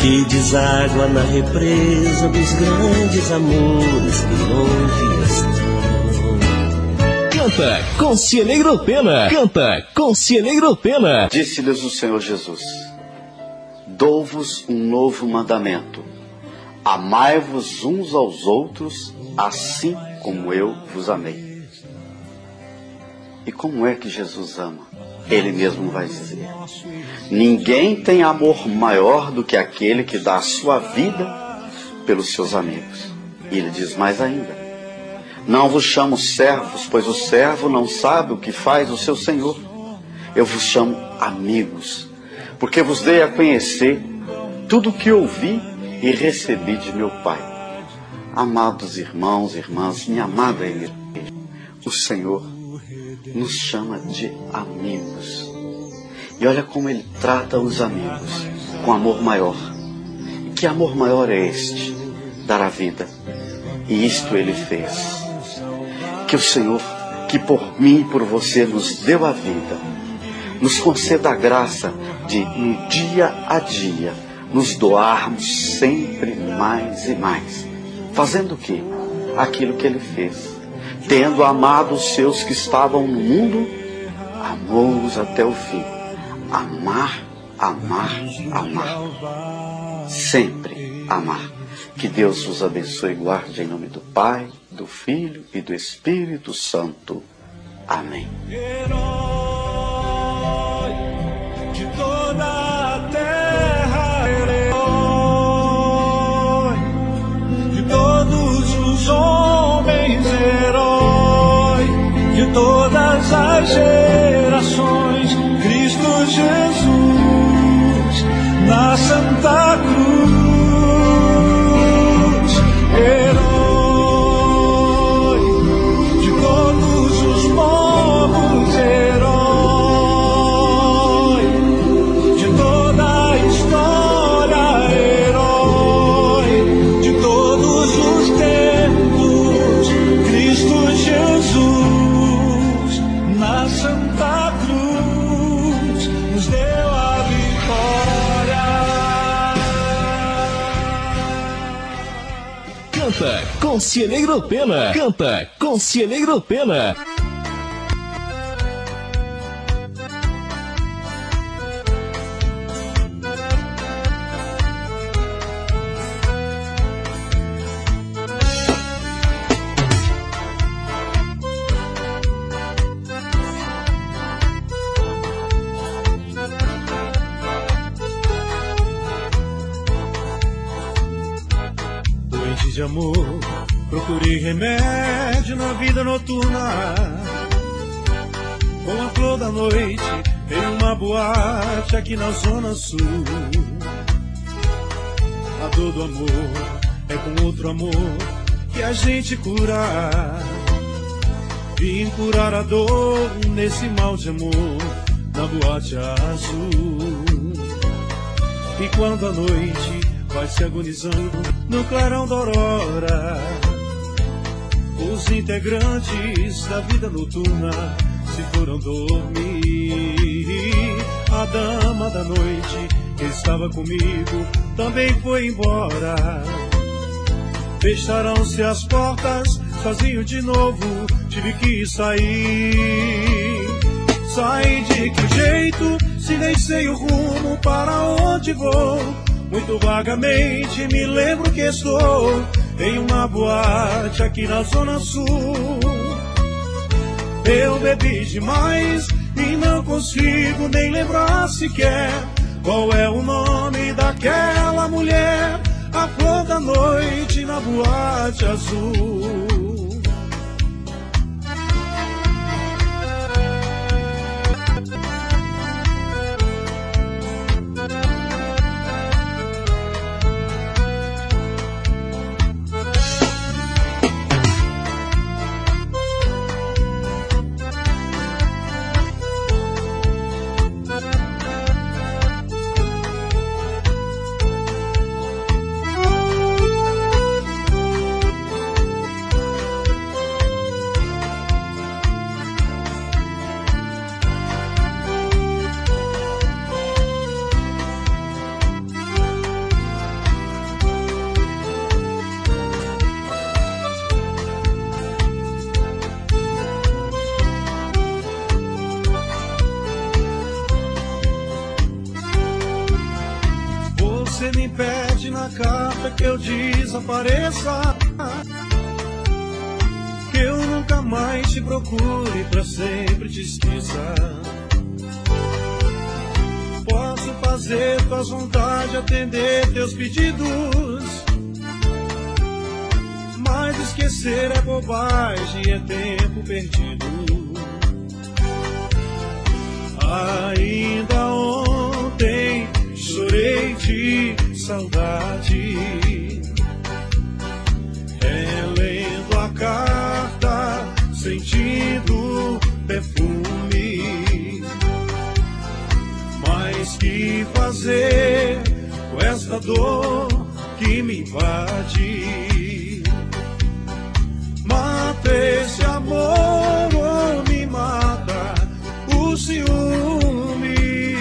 que deságua na represa dos grandes amores que longe estão. Canta Conselheiro Pena, canta Conselheiro Pena. Disse-lhes o Senhor Jesus: dou-vos um novo mandamento: amai-vos uns aos outros, assim como eu vos amei. E como é que Jesus ama? Ele mesmo vai dizer: ninguém tem amor maior do que aquele que dá a sua vida pelos seus amigos. E ele diz mais ainda: não vos chamo servos, pois o servo não sabe o que faz o seu senhor. Eu vos chamo amigos, porque vos dei a conhecer tudo o que ouvi e recebi de meu Pai. Amados irmãos e irmãs, minha amada igreja, o Senhor nos chama de amigos. E olha como Ele trata os amigos com amor maior. E que amor maior é este? Dar a vida. E isto Ele fez. Que o Senhor, que por mim e por você nos deu a vida, nos conceda a graça de, no dia a dia, nos doarmos sempre mais e mais. Fazendo o quê? Aquilo que Ele fez. Tendo amado os seus que estavam no mundo, amou-os até o fim. Amar, amar, amar. Sempre amar. Que Deus vos abençoe e guarde em nome do Pai, do Filho e do Espírito Santo. Amém. Herói de toda a terra, herói de todos os homens, herói de todas as gerações, Cristo Jesus na Santa Cruz. Herói de todos os povos, herói de toda a história, herói de todos os tempos, Cristo Jesus na Santa Cruz nos deu a vitória. Canta Conselheiro Pena, canta Conselheiro Pena. Doente de amor, procurei remédio na vida noturna. Com a flor da noite, em uma boate aqui na Zona Sul. A dor do amor é com outro amor que a gente cura. Vim curar a dor nesse mal de amor na boate azul. E quando a noite vai se agonizando no clarão da aurora, os integrantes da vida noturna se foram dormir. A dama da noite que estava comigo também foi embora. Fecharam-se as portas, sozinho de novo tive que sair. Saí de que jeito, se nem sei o rumo para onde vou. Muito vagamente me lembro que estou em uma boate aqui na Zona Sul. Eu bebi demais e não consigo nem lembrar sequer qual é o nome daquela mulher, a flor da noite na boate azul. você me pede na carta que eu desapareça, que eu nunca mais te procure, pra sempre te esqueça. Posso fazer tuas vontades, atender teus pedidos, mas esquecer é bobagem, é tempo perdido. Ainda ontem chorei de saudade, relendo a carta, sentindo perfume. Mas que fazer com esta dor que me invade? Mata esse amor ou me mata o ciúme?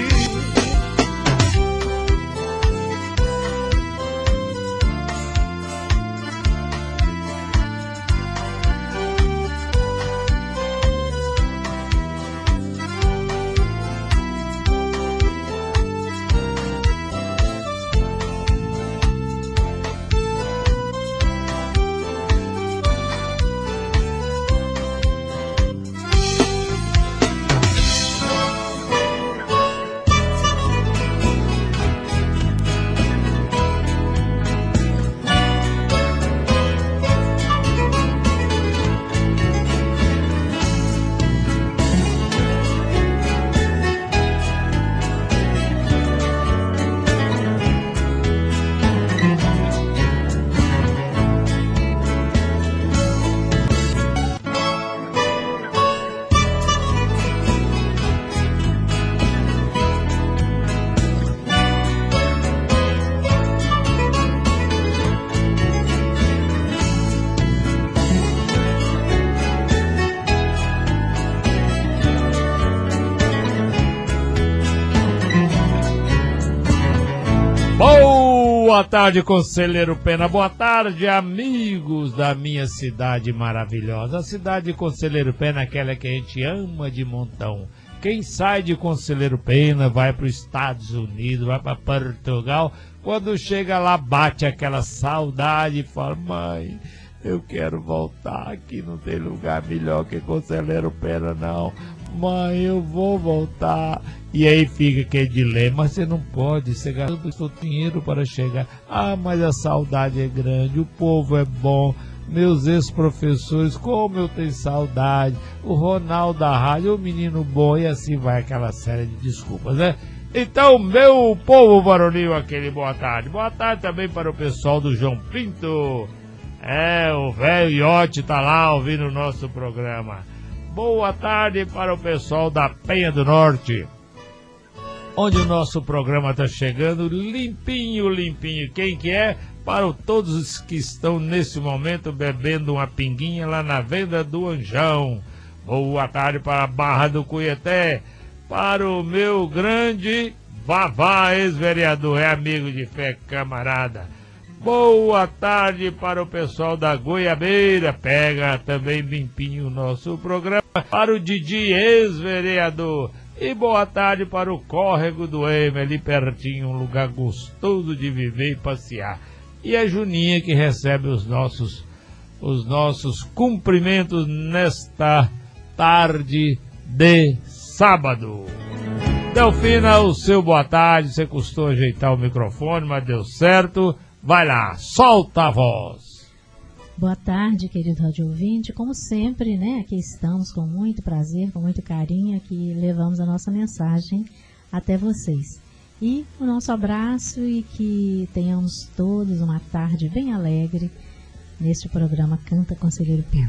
Boa tarde, Conselheiro Pena. Boa tarde, amigos da minha cidade maravilhosa. A cidade de Conselheiro Pena é aquela que a gente ama de montão. Quem sai de Conselheiro Pena vai para os Estados Unidos, vai para Portugal. Quando chega lá, bate aquela saudade e fala: mãe, eu quero voltar, aqui não tem lugar melhor que Conselheiro Pena não. Mãe, eu vou voltar. E aí fica aquele dilema: você não pode, você gasta o seu dinheiro para chegar. Ah, mas a saudade é grande, o povo é bom, meus ex-professores, como eu tenho saudade, o Ronaldo da rádio, o menino bom, e assim vai aquela série de desculpas, né? Então, meu povo varonil, aquele boa tarde. Boa tarde também para o pessoal do João Pinto. O velho Iote tá lá ouvindo o nosso programa. Boa tarde para o pessoal da Penha do Norte, onde o nosso programa está chegando limpinho, limpinho. Quem que é? Para todos os que estão nesse momento bebendo uma pinguinha lá na Venda do Anjão. Boa tarde para a Barra do Cuieté, para o meu grande Vavá, ex-vereador, é amigo de fé, camarada. Boa tarde para o pessoal da Goiabeira, pega também limpinho o nosso programa. Para o Didi, ex-vereador. E boa tarde para o Córrego do Eme, ali pertinho, um lugar gostoso de viver e passear. E a Juninha, que recebe os nossos cumprimentos nesta tarde de sábado. Delfina, o seu boa tarde. Você custou ajeitar o microfone, mas deu certo. Vai lá, solta a voz. Boa tarde, querido rádio ouvinte. Como sempre, né, aqui estamos com muito prazer, com muito carinho, aqui levamos a nossa mensagem até vocês. E o nosso abraço e que tenhamos todos uma tarde bem alegre neste programa Canta Conselheiro Pena.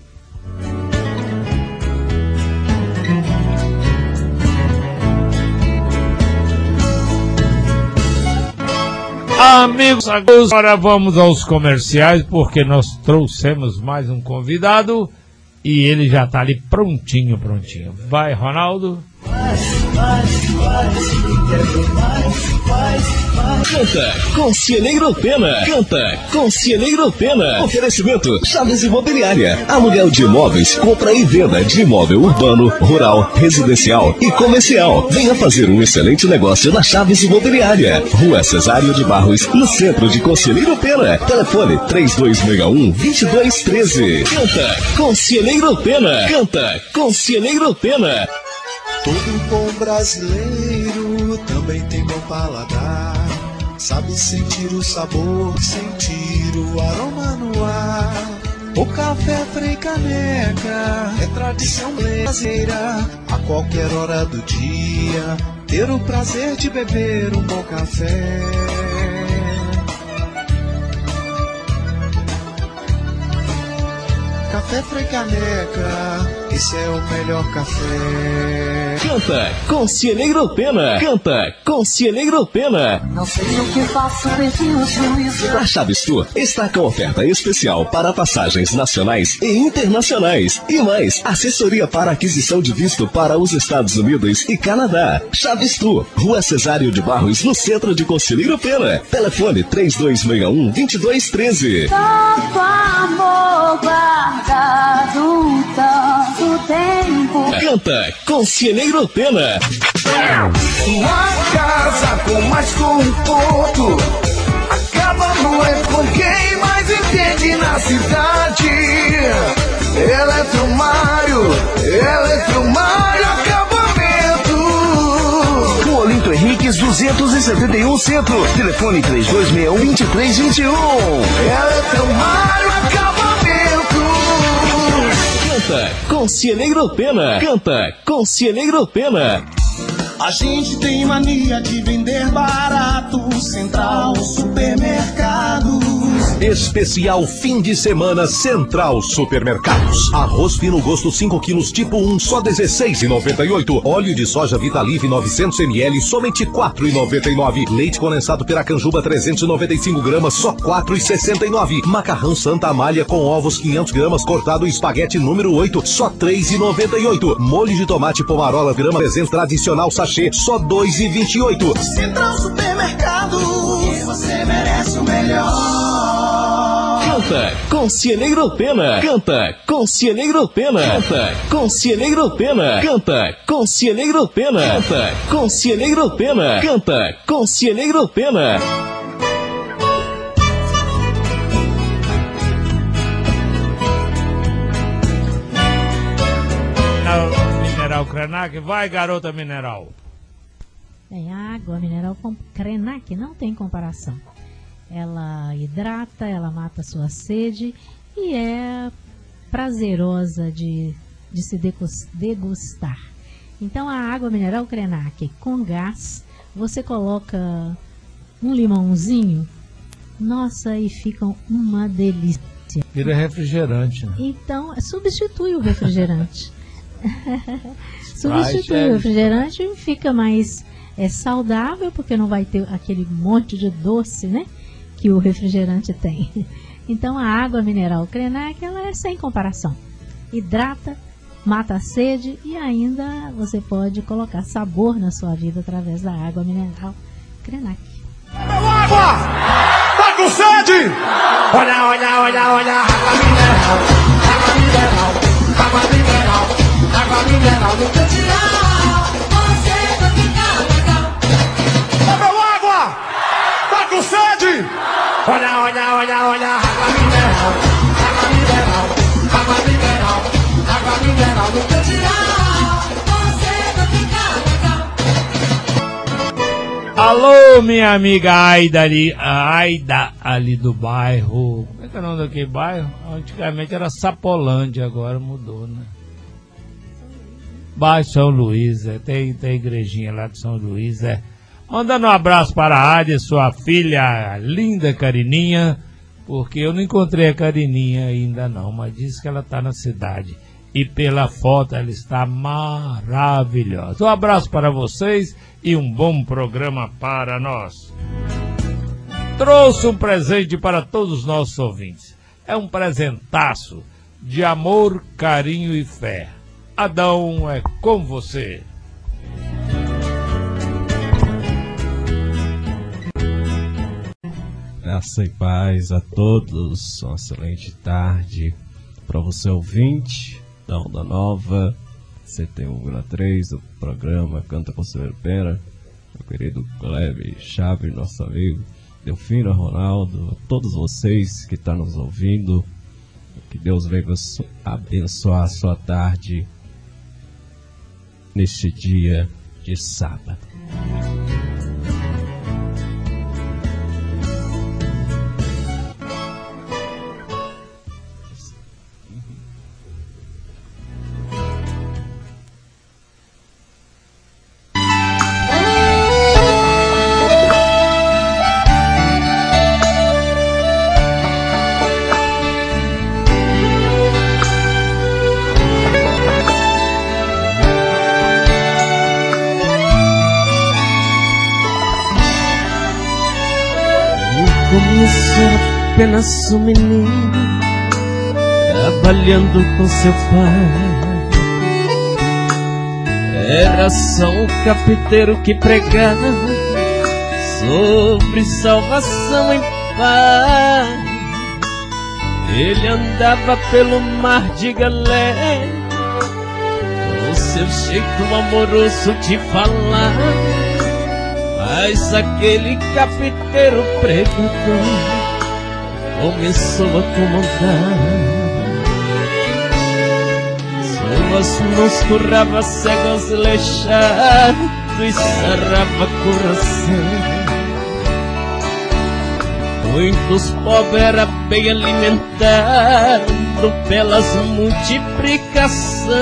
Amigos, agora vamos aos comerciais, porque nós trouxemos mais um convidado e ele já está ali prontinho. Vai, Ronaldo. Canta Conselheiro Pena. Canta Conselheiro Pena. Oferecimento Chaves Imobiliária. Aluguel de imóveis, compra e venda de imóvel urbano, rural, residencial e comercial. Venha fazer um excelente negócio na Chaves Imobiliária. Rua Cesário de Barros, no centro de Conselheiro Pena. Telefone 3261-2213. Canta Conselheiro Pena. Canta Conselheiro Pena. Todo bom brasileiro também tem bom paladar. Sabe sentir o sabor, sentir o aroma no ar. O café Frei Caneca é tradição brasileira. A qualquer hora do dia, ter o prazer de beber um bom café. Café Frei Caneca, esse é o melhor café. Canta Conselheiro Pena. Canta Conselheiro Pena. Não sei o que faço, perdi o juízo. A Chaves Tour está com oferta especial para passagens nacionais e internacionais. E mais, assessoria para aquisição de visto para os Estados Unidos e Canadá. Chaves Tour, Rua Cesário de Barros, no centro de Conselheiro Pena. Telefone 3261-2213. Tanto amor guardado, tanto tempo. Canta Conselheiro Pena. Uma casa com mais conforto acaba não é com quem mais entende na cidade. Eletromário acabamento. O Olinto Henriques 271 Centro. Telefone 3261-2321. Eletromário acabamento. Canta Conselheiro Pena. Canta Conselheiro Pena. A gente tem mania de vender barato. Central Supermercados. Especial fim de semana Central Supermercados. Arroz fino gosto 5 quilos tipo 1, só R$16,98. Óleo de soja Vitalive 900 ml, somente R$4,99. Leite condensado Piracanjuba 395 gramas, só R$4,69. Macarrão Santa Amália com ovos 500 gramas cortado espaguete número 8, só R$3,98. Molho de tomate Pomarola grama 300 tradicional sachê, só R$2,28. Central Supermercados, você merece o melhor. Canta Conselheiro Pena. Canta Conselheiro Pena. Canta Conselheiro Pena. Canta Conselheiro Pena. Canta Conselheiro Pena. Canta Conselheiro Pena. Mineral Krenak, vai garota mineral. Bem, a água mineral com Krenak não tem comparação. Ela hidrata, ela mata a sua sede e é prazerosa de se degustar. Então a água mineral Krenak com gás, você coloca um limãozinho, nossa, e fica uma delícia. Vira refrigerante, né? Então substitui o refrigerante. Substitui o refrigerante e fica mais saudável, porque não vai ter aquele monte de doce, né, que o refrigerante tem. Então a água mineral Krenak, ela é sem comparação. Hidrata, mata a sede e ainda você pode colocar sabor na sua vida através da água mineral Krenak. Meu água! Tá com sede? Olha, olha, olha, olha, água mineral, água mineral, água mineral, água mineral do Cantinal. Você vai ficar legal. Meu água! Tá com sede? Olha, olha, olha, olha, água mineral, água mineral, água mineral, água mineral do Cantinal. Você vai ficar legal. Alô, minha amiga Aida ali do bairro. Como é que é o nome daquele bairro? Antigamente era Sapolândia, agora mudou, né? Bairro São Luís, tem igrejinha lá de São Luís, Mandando um abraço para a Ádia, sua filha linda Carininha, porque eu não encontrei a Carininha ainda não, mas diz que ela está na cidade. E pela foto ela está maravilhosa. Um abraço para vocês e um bom programa para nós. Trouxe um presente para todos os nossos ouvintes. É um presentaço de amor, carinho e fé. Adão, é com você. Graça e paz a todos, uma excelente tarde para você ouvinte da Onda Nova, 101,3 do programa Canta Conselheiro Pena, meu querido Cleve Chaves, nosso amigo Delfino Ronaldo, a todos vocês que estão nos ouvindo, que Deus venha abençoar a sua tarde neste dia de sábado. Apenas um menino trabalhando com seu pai. Era só um carpinteiro que pregava sobre salvação em paz. Ele andava pelo mar de Galé, com seu jeito amoroso de falar. Mas aquele carpinteiro pregador começou a comandar. Suas mãos curava cegos alejados e sarava coração. Muitos pobres era bem alimentado pelas multiplicações.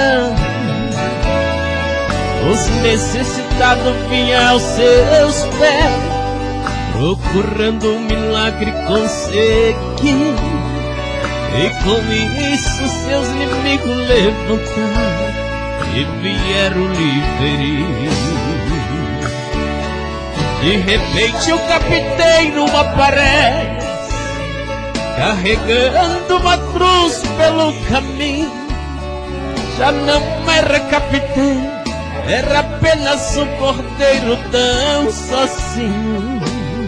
Os necessitados vinham aos seus pés, procurando um milagre conseguir. E com isso seus inimigos levantaram e vieram lhe ferir. De repente o carpinteiro aparece, carregando uma cruz pelo caminho. Já não era carpinteiro, era apenas um cordeiro tão sozinho.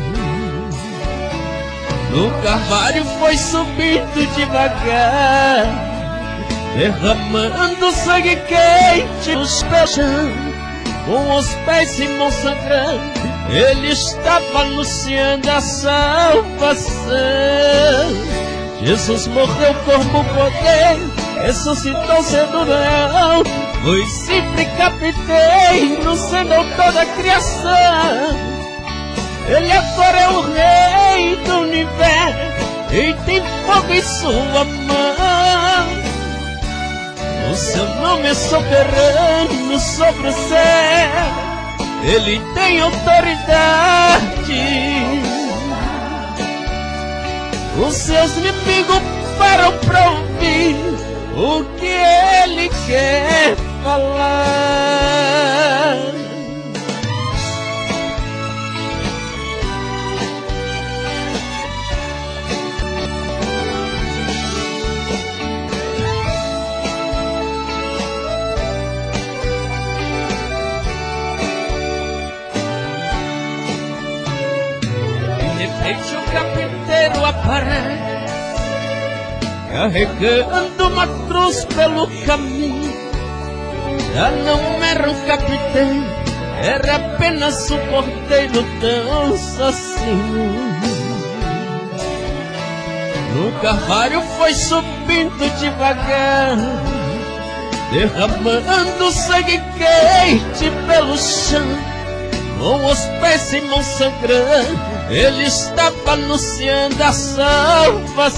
No Carvalho foi subindo devagar, derramando sangue quente nos pés, com os pés se sangrando. Ele estava anunciando a salvação. Jesus morreu como poder, ressuscitou sendo leão. Foi sempre carpinteiro, sendo toda a criação. Ele agora é o rei do universo e tem fogo em sua mão. O seu nome é soberano sobre o céu. Ele tem autoridade. Os seus inimigos param pra ouvir o que ele quer falar. O carpinteiro aparece, carregando uma cruz pelo caminho. Já não era um carpinteiro, era apenas um cordeiro tão sozinho. No Carvalho foi subindo devagar, derramando sangue quente pelo chão, com os pés se sangrando. Ele estava anunciando a salvação.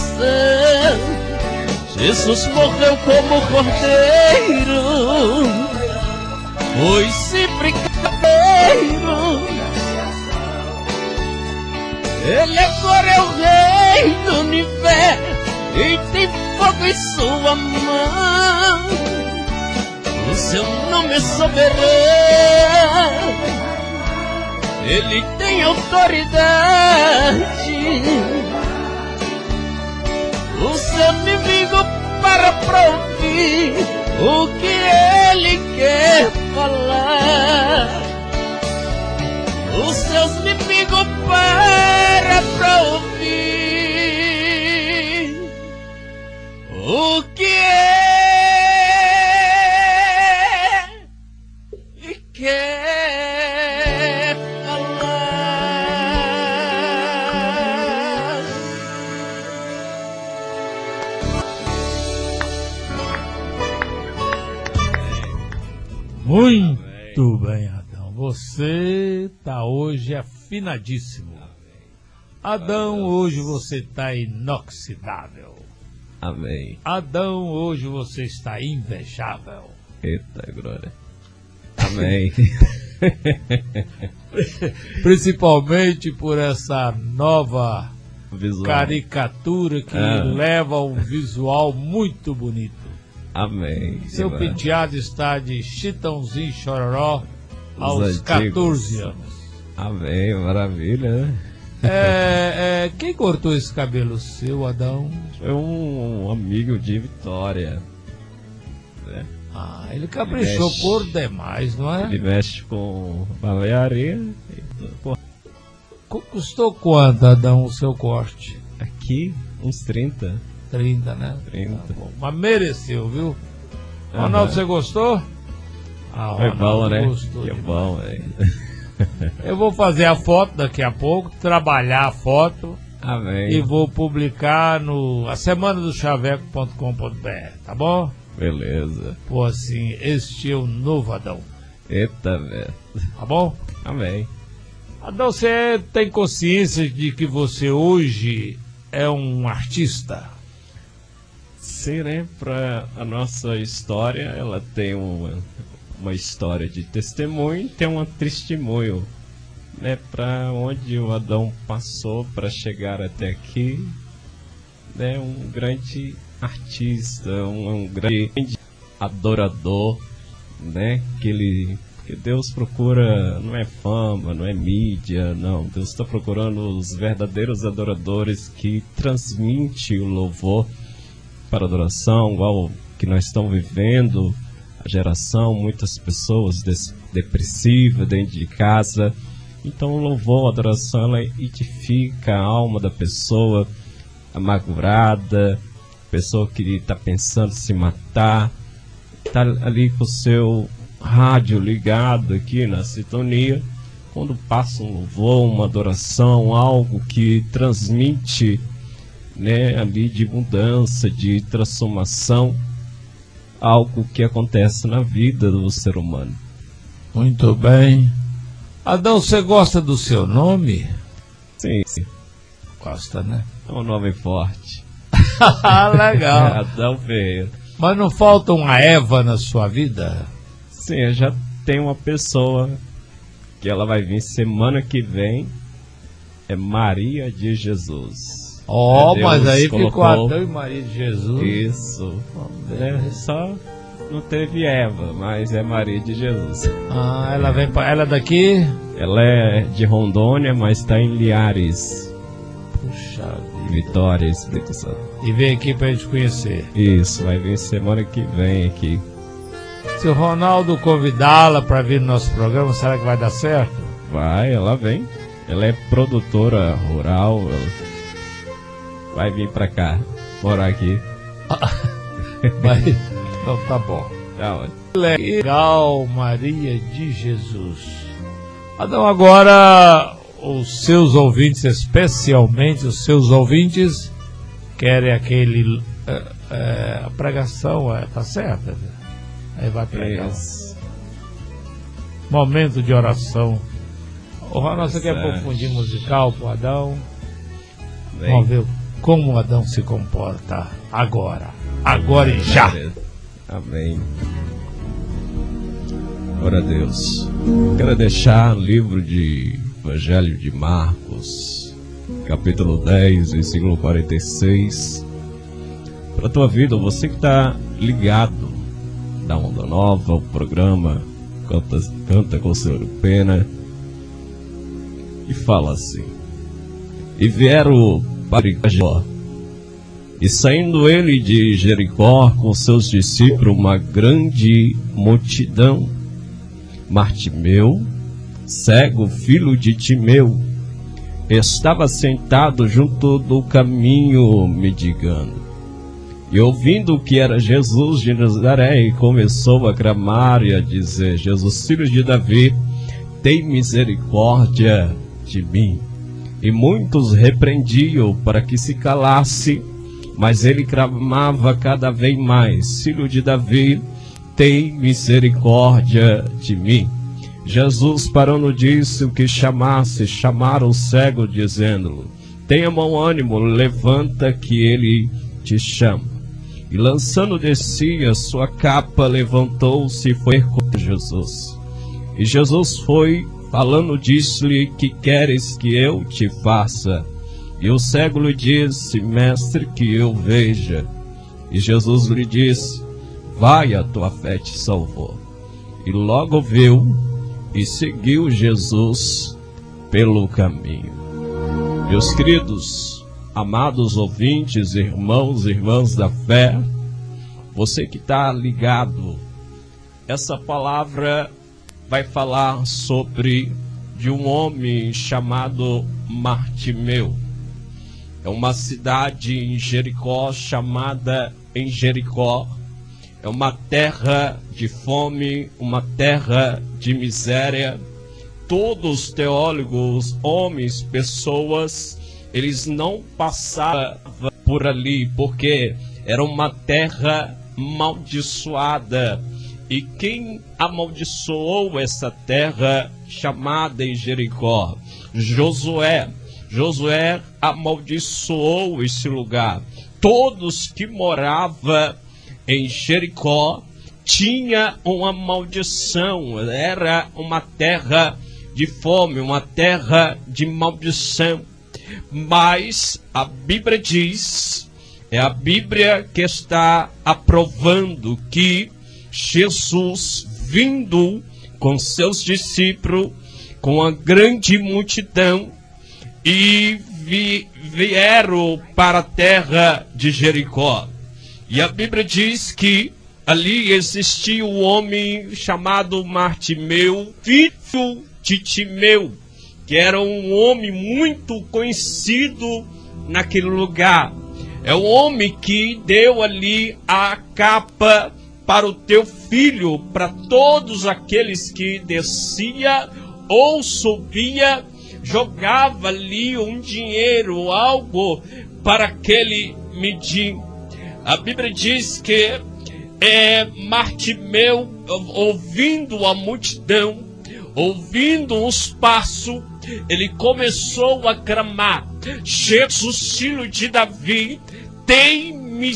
Jesus morreu como cordeiro, foi sempre carpinteiro. Ele agora é o rei do universo e tem fogo em sua mão. O seu nome é soberano. Ele tem autoridade. O seu inimigo para pra ouvir o que ele quer falar. Os seus inimigos para pra ouvir Muito bem, Adão. Você tá hoje afinadíssimo. Adão, hoje você tá inoxidável. Amém. Adão, hoje você está invejável. Eita, glória. Amém. Principalmente por essa nova Visual. caricatura que leva um visual muito bonito. Amém. Seu penteado está de Chitãozinho Chororó aos antigos. 14 anos. Amém, maravilha, né? Quem cortou esse cabelo seu, Adão? Foi um amigo de Vitória. Né? Ah, ele caprichou por demais, não é? Ele mexe com balearia. Custou quanto, Adão, o seu corte? Aqui, uns 30. 30, né? 30. Tá bom. Mas mereceu, viu? Ronaldo, você gostou? Ah, foi bom, né? Gostou que demais. Bom, velho. Eu vou fazer a foto daqui a pouco, trabalhar a foto. Amém. E vou publicar no asemanadochavecco.com.br, tá bom? Beleza. Pô, assim, este é o novo Adão. Eita, velho. Tá bom? Amém. Adão, você tem consciência de que você hoje é um artista? Sim, né? Pra a nossa história, ela tem uma história de testemunho e tem um testemunho, né? Pra onde o Adão passou para chegar até aqui, né? Um grande artista, um grande adorador, né? Que Deus procura, não é fama, não é mídia, não. Deus está procurando os verdadeiros adoradores que transmitem o louvor para adoração, igual que nós estamos vivendo, a geração, muitas pessoas depressivas dentro de casa. Então o louvor, a adoração, ela edifica a alma da pessoa amargurada, pessoa que está pensando em se matar, está ali com o seu rádio ligado aqui na sintonia, quando passa um louvor, uma adoração, algo que transmite, né, ali de mudança, de transformação, algo que acontece na vida do ser humano. Muito bem. Adão, você gosta do seu nome? Sim. Gosta, né? É um nome forte. Legal. Adão Ferreira. Mas não falta uma Eva na sua vida? Sim, eu já tenho uma pessoa que ela vai vir semana que vem. É Maria de Jesus. Mas aí ficou Adão e Maria de Jesus. Isso. Só não teve Eva, mas é Maria de Jesus. Ela vem ela é daqui? Ela é de Rondônia, mas está em Linhares. Puxa vida. Vitória, Espírito Santo. E vem aqui pra gente conhecer. Isso, vai vir semana que vem aqui. Se o Ronaldo convidá-la para vir no nosso programa, será que vai dar certo? Vai, ela vem. Ela é produtora rural. Ela vai vir pra cá, morar aqui. Então tá bom. Tá ótimo. Legal, Maria de Jesus. Adão, agora os seus ouvintes, especialmente os seus ouvintes, querem aquele a pregação, tá certa? Aí vai pregar. Momento de oração. O Ronaldo, você quer confundir musical pro Adão? Bem. Vamos ver como o Adão se comporta agora. Agora e já. Amém. Glória a Deus. Quero deixar o livro de Evangelho de Marcos, capítulo 10, versículo 46. Para a tua vida, você que está ligado da Onda Nova, o programa Canta com o Senhor Pena, e fala assim: e vieram para Jericó, e saindo ele de Jericó com seus discípulos, uma grande multidão, Bartimeu, cego, filho de Timeu, estava sentado junto do caminho mendigando. E ouvindo que era Jesus de Nazaré, começou a clamar e a dizer: Jesus, filho de Davi, tem misericórdia de mim. E muitos repreendiam para que se calasse, mas ele clamava cada vez mais: Filho de Davi, tem misericórdia de mim. Jesus, parando disso, que chamaram o cego, dizendo-lhe: tenha bom ânimo, levanta que ele te chama. E lançando de si a sua capa, levantou-se e foi com Jesus. E Jesus foi, falando, disse-lhe: que queres que eu te faça? E o cego lhe disse: mestre, que eu veja. E Jesus lhe disse: vai, a tua fé te salvou. E logo viu e seguiu Jesus pelo caminho. Meus queridos, amados ouvintes, irmãos e irmãs da fé, você que está ligado, essa palavra vai falar sobre de um homem chamado Martimeu. É uma cidade em Jericó, chamada em Jericó. É uma terra de fome, uma terra de miséria. Todos os teólogos, homens, pessoas, eles não passavam por ali, porque era uma terra amaldiçoada. E quem amaldiçoou essa terra chamada em Jericó? Josué. Josué amaldiçoou esse lugar. Todos que moravam em Jericó tinha uma maldição. Era uma terra de fome, uma terra de maldição. Mas a Bíblia diz, é a Bíblia que está aprovando que Jesus, vindo com seus discípulos, com a grande multidão, e vieram para a terra de Jericó. E a Bíblia diz que ali existia um homem chamado Martimeu, filho de Timeu, que era um homem muito conhecido naquele lugar. É o homem que deu ali a capa para o teu filho, para todos aqueles que descia ou subia, jogava ali um dinheiro, algo para aquele mendigo. A Bíblia diz que Martimeu, ouvindo a multidão, ouvindo os passos, ele começou a clamar: Jesus, filho de Davi, tem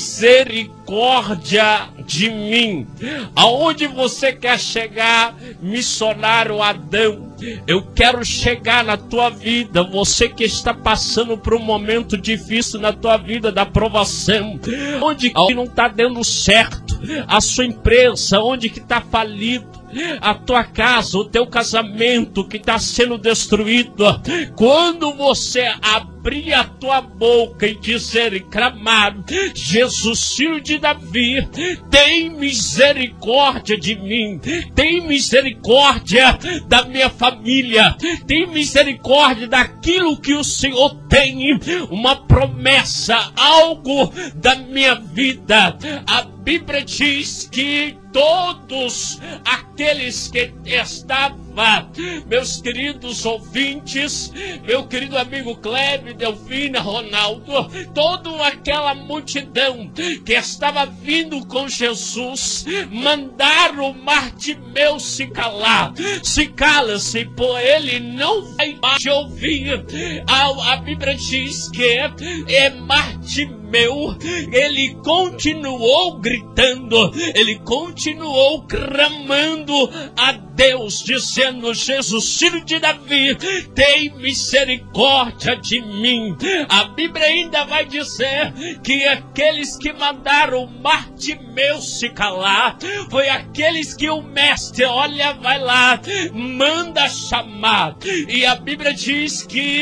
misericórdia de mim. Aonde você quer chegar, missionário Adão? Eu quero chegar na tua vida. Você que está passando por um momento difícil na tua vida, da provação, onde não está dando certo, a sua empresa, onde que está falido, a tua casa, o teu casamento que está sendo destruído. Quando você abrir a tua boca e dizer e clamar: Jesus, filho de Davi, tem misericórdia de mim, tem misericórdia da minha família, tem misericórdia daquilo que o Senhor tem, uma promessa, algo da minha vida. A Bíblia diz que todos aqueles que estavam, meus queridos ouvintes, meu querido amigo Kleber, Delfina, Ronaldo, toda aquela multidão que estava vindo com Jesus, mandaram Martimeu se calar. Se cala-se, por ele não vai mais ouvir. A Bíblia diz que Martimeu, ele continuou gritando, ele continuou clamando a Deus, dizendo: Jesus, filho de Davi, tem misericórdia de mim. A Bíblia ainda vai dizer que aqueles que mandaram Martimeu se calar foi aqueles que o mestre, olha, vai lá, manda chamar. E a Bíblia diz que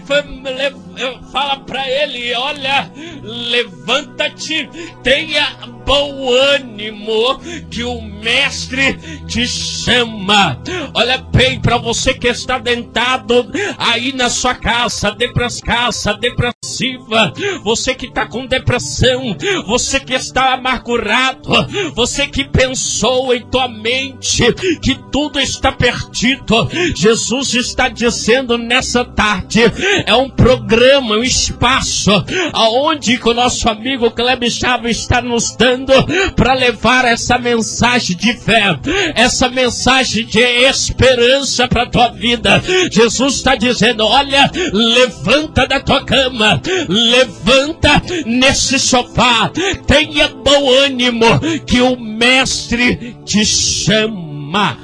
fala para ele: olha, levanta-te, tenha bom ânimo, que o mestre te chama. Olha bem, para você que está deitado aí na sua casa, depressão, depressiva, você que está com depressão, você que está amargurado, você que pensou em tua mente que tudo está perdido, Jesus está dizendo nessa tarde, é um programa, um espaço, aonde que o nosso amigo Kleber Chaves está nos dando para levar essa mensagem de fé, essa mensagem de esperança para a tua vida. Jesus está dizendo, olha, levanta da tua cama, levanta nesse sofá, tenha bom ânimo, que o Mestre te chama.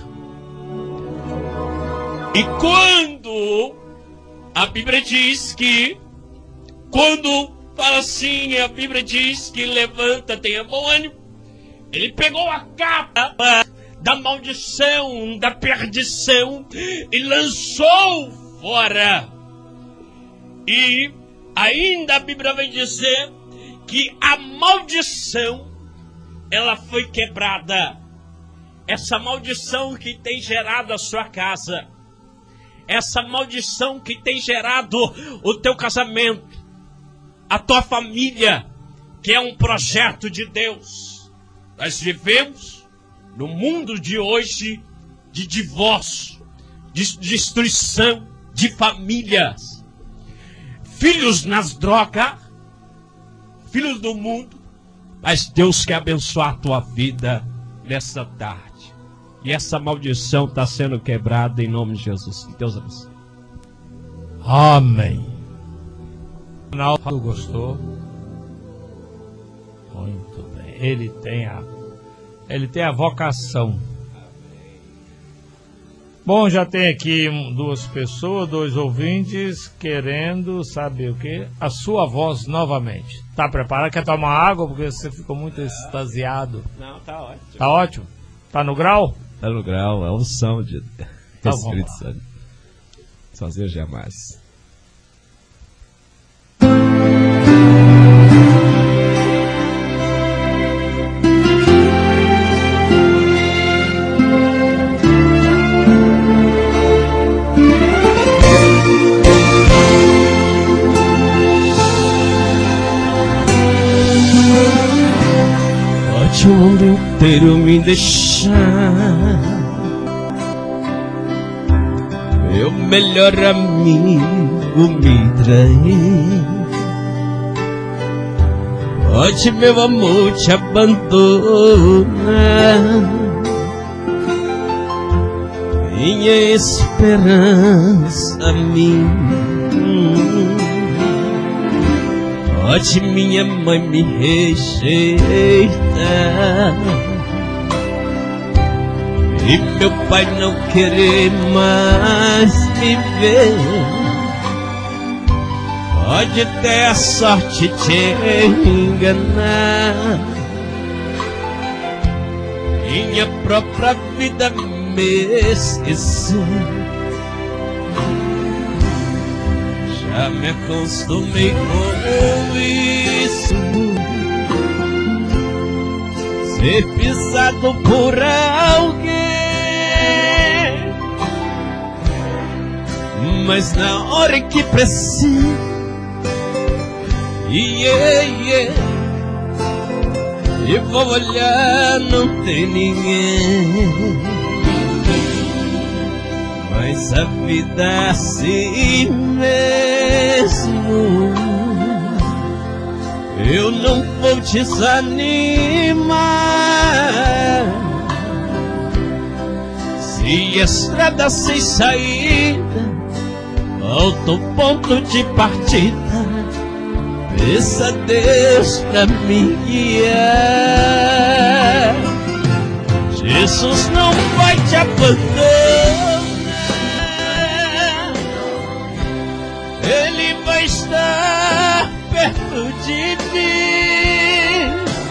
E quando a Bíblia diz que, quando fala assim, a Bíblia diz que levanta, tenha bom ânimo, ele pegou a capa da maldição, da perdição e lançou fora. E ainda a Bíblia vai dizer que a maldição, ela foi quebrada. Essa maldição que tem gerado a sua casa, essa maldição que tem gerado o teu casamento, a tua família, que é um projeto de Deus. Nós vivemos no mundo de hoje de divórcio, de destruição de famílias, filhos nas drogas, filhos do mundo, mas Deus quer abençoar a tua vida nessa tarde. E essa maldição está sendo quebrada em nome de Jesus. Que Deus abençoe. Amém. Ronaldo gostou? Muito bem. Ele tem a vocação. Bom, já tem aqui duas pessoas, dois ouvintes querendo saber o quê? A sua voz novamente. Tá preparado? Quer tomar água? Porque você ficou muito extasiado. Não, tá ótimo. Tá ótimo? Tá no grau? Tá no grau, é a unção de Tá Espírito Santo. Sozinho jamais. Pode o mundo inteiro me deixar, meu melhor amigo me trair, pode meu amor te abandonar, minha esperança mim. Pode minha mãe me rejeitar e meu pai não querer mais me ver. Pode até a sorte te enganar, minha própria vida me esquecer. Já me acostumei com isso, ser pisado por alguém, mas na hora que preciso, e vou olhar, não tem ninguém. Mas a vida é assim mesmo, eu não vou desanimar. Se estrada sem saída, volta ao ponto de partida, peça a Deus pra me guiar. Jesus não vai te abandonar, Ele vai estar perto de mim.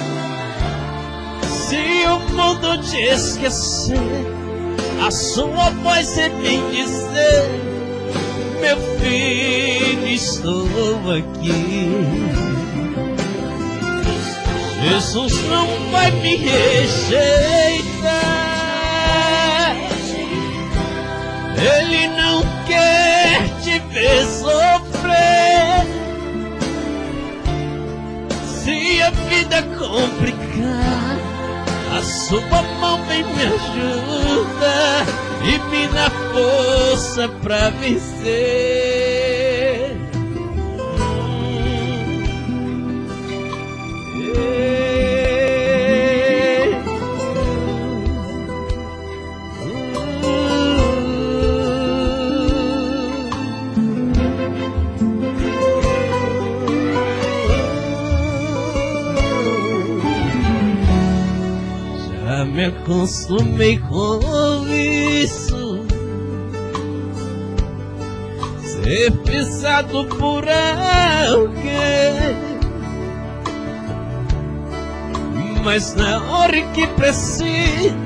Se o mundo te esquecer, a sua voz é bem dizer: meu filho, estou aqui. Jesus não vai me rejeitar, Ele não quer te ver sofrer. brincar, a sua mão vem me ajuda e me dá força pra vencer. Já me acostumei com isso, ser pisado por alguém, mas na hora que preciso,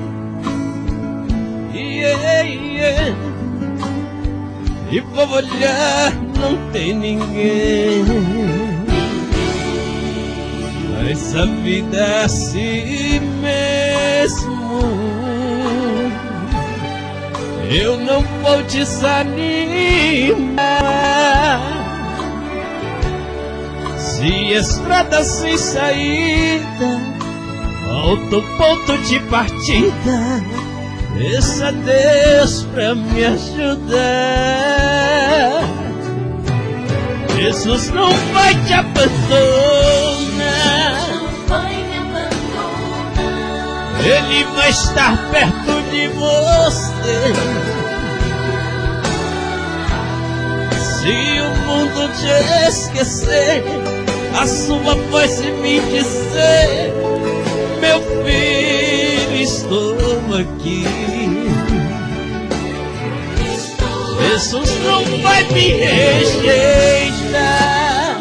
e vou olhar, não tem ninguém. Mas a vida é assim mesmo, eu não vou desanimar. Se estrada sem saída, volta o ponto de partida, peça a Deus pra me ajudar. Jesus não vai te abandonar, Ele vai estar perto de você. Se o mundo te esquecer, a sua voz me dizer: meu filho, estou aqui. Jesus não vai me rejeitar,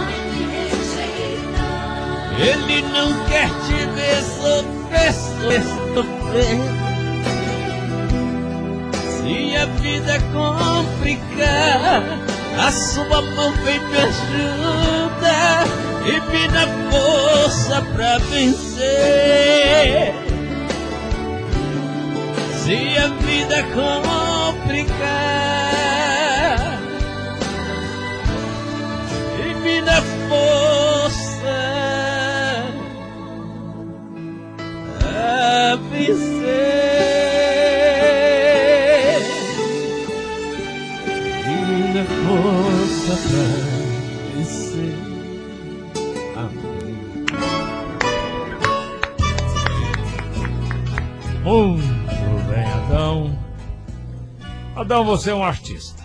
Ele não quer te ver sofrer. Se a vida complicar, a sua mão vem me ajuda e me dá força pra vencer. Se a vida complicar, e me dá força a vencer, e me dá força pra vencer. Amém. Muito bem, Adão. Adão, você é um artista.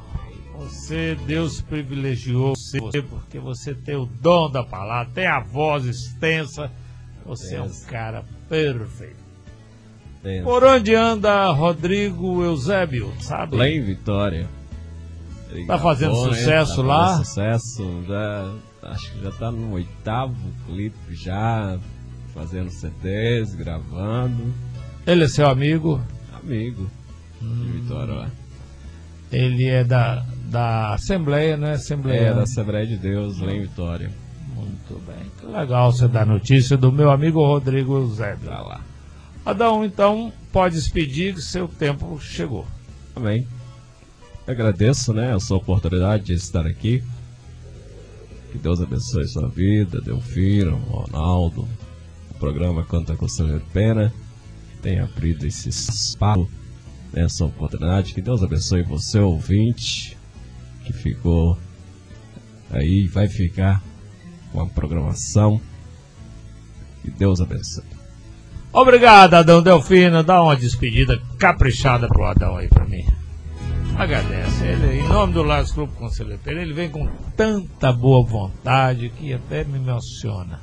Deus privilegiou você porque você tem o dom da palavra, tem a voz extensa. Você é um cara perfeito. Por onde anda Rodrigo Eusébio, sabe? Lá em Vitória. Tá fazendo sucesso lá? Fazendo sucesso, já, acho que já tá no 8º clipe já, fazendo CDs, gravando. Ele é seu amigo? Amigo de Vitória lá. Ele é da Assembleia, né? Assembleia. É, da Assembleia de Deus, lá em Vitória. Muito bem. Que legal você dar notícia do meu amigo Rodrigo Eusébio. Tá lá. Adão, então, pode despedir que seu tempo chegou. Amém. Eu agradeço, né, a sua oportunidade de estar aqui. Que Deus abençoe a sua vida, Delfino, Ronaldo. O programa Canta com Conselheiro Pena tem abrido esse espaço, né, essa oportunidade. Que Deus abençoe você, ouvinte, que ficou aí, vai ficar com a programação. Que Deus abençoe. Obrigado, Adão Delfino. Dá uma despedida caprichada pro Adão aí pra mim. Agradece. Ele, em nome do Lages Clube Conselheiro Pena, ele vem com tanta boa vontade que até me emociona.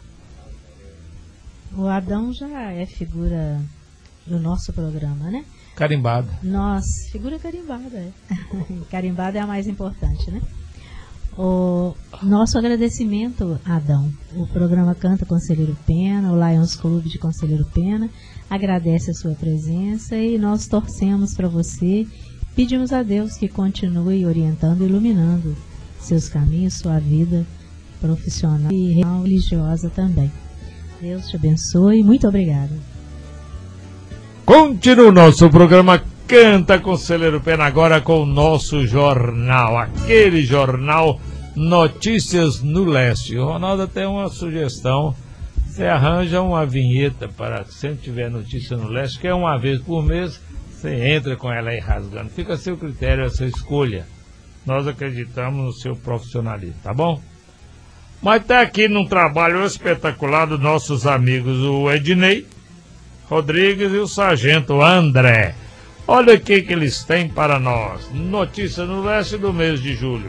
O Adão já é figura do nosso programa, né? Carimbada. Nossa, figura carimbada. É. Carimbada é a mais importante, né? O nosso agradecimento, Adão. O programa Canta Conselheiro Pena, o Lions Clube de Conselheiro Pena, agradece a sua presença e nós torcemos para você. Pedimos a Deus que continue orientando e iluminando seus caminhos, sua vida profissional e religiosa também. Deus te abençoe. Muito obrigada. Continua o nosso programa Canta Conselheiro Pena agora com o nosso jornal, aquele jornal Notícias no Leste. O Ronaldo tem uma sugestão Você arranja uma vinheta para sempre tiver notícia no leste, que é uma vez por mês, você entra com ela aí rasgando. Fica a seu critério, a sua escolha. Nós acreditamos no seu profissionalismo, tá bom? Mas tá aqui num trabalho espetacular dos nossos amigos, o Ednei Rodrigues e o Sargento André. Olha o que eles têm para nós. Notícia no leste do mês de julho.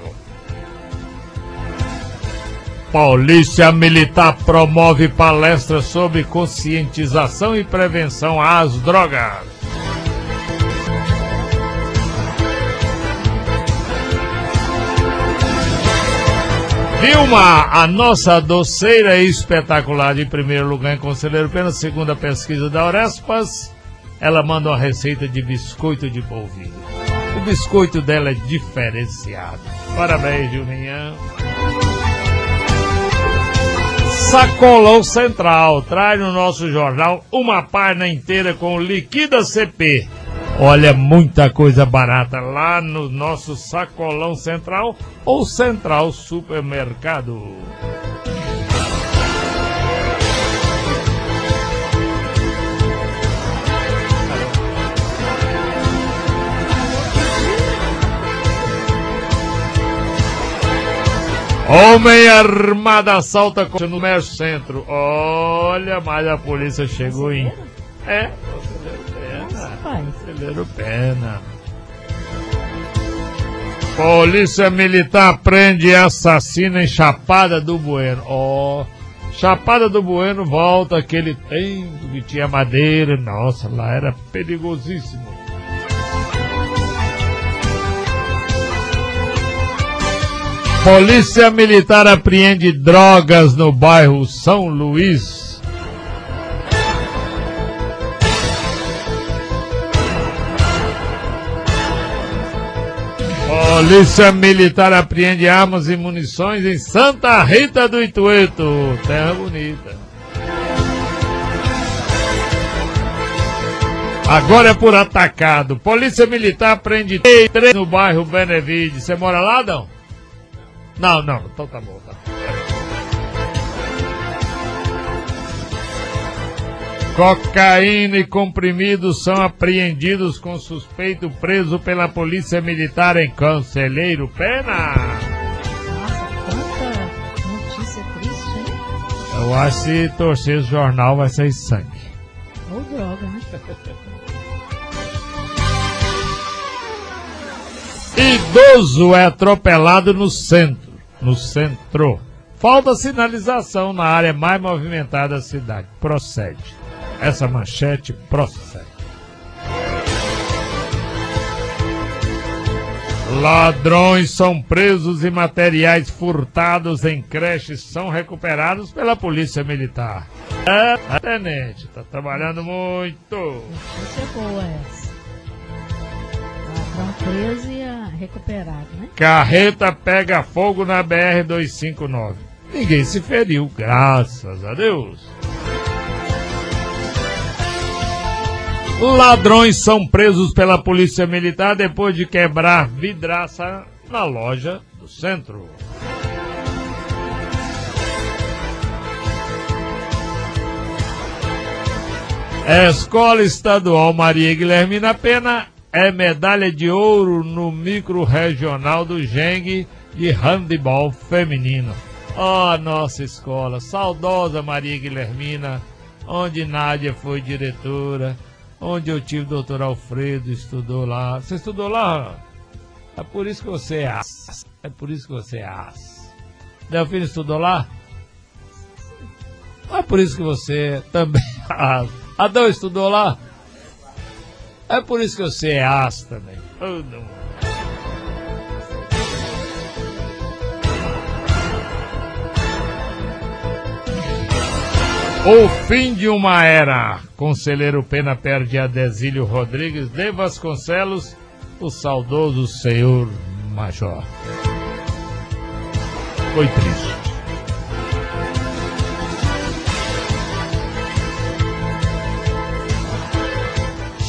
Polícia Militar promove palestra sobre conscientização e prevenção às drogas. Vilma, a nossa doceira espetacular de primeiro lugar em Conselheiro Pena, segundo a pesquisa da Orespas, ela manda uma receita de biscoito de polvilho. O biscoito dela é diferenciado. Parabéns, Vilminha. Sacolão Central traz no nosso jornal uma página inteira com Liquida CP. Olha, muita coisa barata lá no nosso Sacolão Central ou Central Supermercado. Homem armado assalta no comércio centro. Olha, mas a polícia chegou em... Conselheiro Pena. Polícia Militar prende assassino em Chapada do Bueno. Chapada do Bueno volta aquele tempo que tinha madeira. Nossa, lá era perigosíssimo. Polícia Militar apreende drogas no bairro São Luís. Polícia Militar apreende armas e munições em Santa Rita do Itueto. Terra bonita. Agora é por atacado. Polícia Militar prende 3 no bairro Benevide. Você mora lá, não? Não, então tá bom. Tá. Cocaína e comprimidos são apreendidos com suspeito preso pela Polícia Militar em Conselheiro Pena. Nossa, quanta notícia triste, hein? Eu acho que se torcer o jornal vai sair sangue. Ou droga, né? Idoso é atropelado no centro. Falta sinalização na área mais movimentada da cidade. Procede. Essa manchete procede. Ladrões são presos e materiais furtados em creches são recuperados pela Polícia Militar. Tenente, tá trabalhando muito. Isso é boa essa. Ladrão preso e recuperado, né? Carreta pega fogo na BR-259. Ninguém se feriu, graças a Deus. Ladrões são presos pela Polícia Militar depois de quebrar vidraça na loja do centro. Escola Estadual Maria Guilhermina Pena é medalha de ouro no micro-regional do Gengue de handebol feminino. Nossa escola, saudosa Maria Guilhermina, onde Nádia foi diretora, onde eu tive o doutor Alfredo, estudou lá. Você estudou lá? É por isso que você é as. Delfino estudou lá? É por isso que você também é as. Adão estudou lá? É por isso que você é as também. O fim de uma era. Conselheiro Pena perde Adesílio Rodrigues de Vasconcelos, o saudoso senhor Major. Foi triste.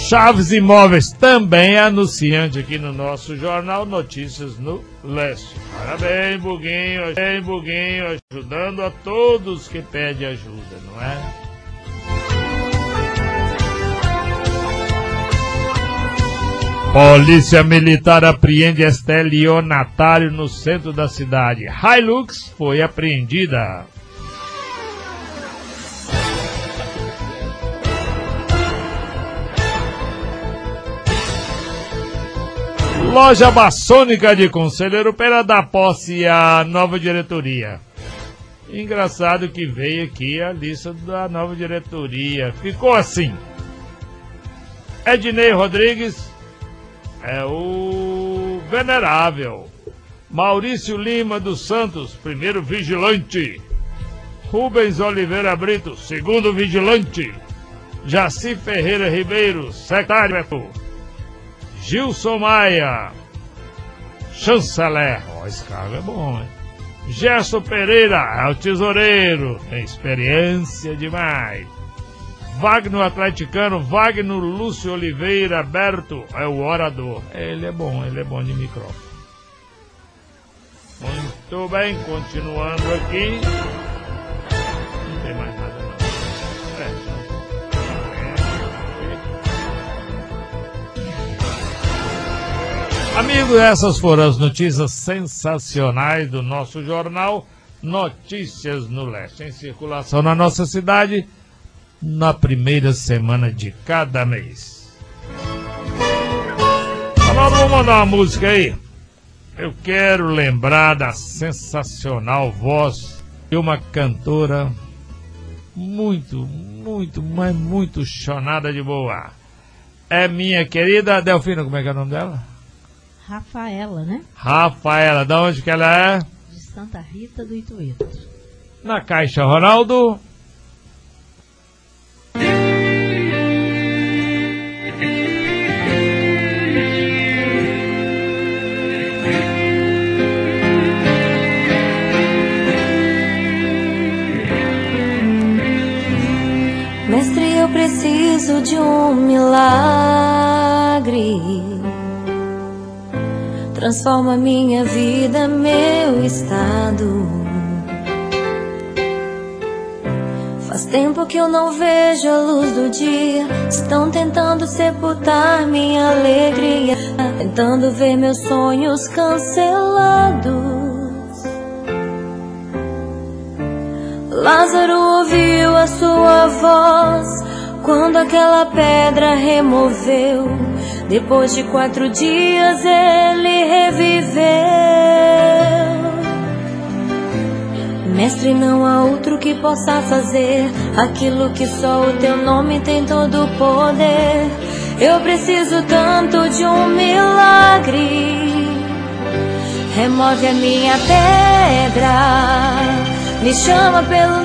Chaves Imóveis, também anunciante aqui no nosso jornal Notícias no Leste. Parabéns, Buguinho, ajudando a todos que pedem ajuda, não é? Polícia Militar apreende estelionatário no centro da cidade. Hilux foi apreendida. Loja maçônica de Conselheiro Pena dá posse à nova diretoria. Engraçado que veio aqui a lista da nova diretoria. Ficou assim. Ednei Rodrigues é o venerável. Maurício Lima dos Santos, primeiro vigilante. Rubens Oliveira Brito, segundo vigilante. Jaci Ferreira Ribeiro, secretário. Gilson Maia, chanceler. Esse cargo é bom, hein? Gerson Pereira é o tesoureiro, tem experiência demais. Wagner Atleticano, Wagner Lúcio Oliveira Berto é o orador. Ele é bom de microfone. Muito bem, continuando aqui. Não tem mais nada não. Amigos, essas foram as notícias sensacionais do nosso jornal Notícias no Leste, em circulação na nossa cidade na primeira semana de cada mês. Agora vamos mandar uma música aí. Eu quero lembrar da sensacional voz de uma cantora muito chonada de boa. É minha querida Delfina, como é que é o nome dela? Rafaela, né? Rafaela, da onde que ela é? De Santa Rita do Itueto. Na Caixa Ronaldo. Mestre, eu preciso de um milagre. Transforma minha vida, meu estado. Faz tempo que eu não vejo a luz do dia. Estão tentando sepultar minha alegria, tentando ver meus sonhos cancelados. Lázaro ouviu a sua voz quando aquela pedra removeu. Depois de 4 dias ele reviveu. Mestre, não há outro que possa fazer aquilo que só o teu nome tem todo o poder. Eu preciso tanto de um milagre. Remove a minha pedra, me chama pelo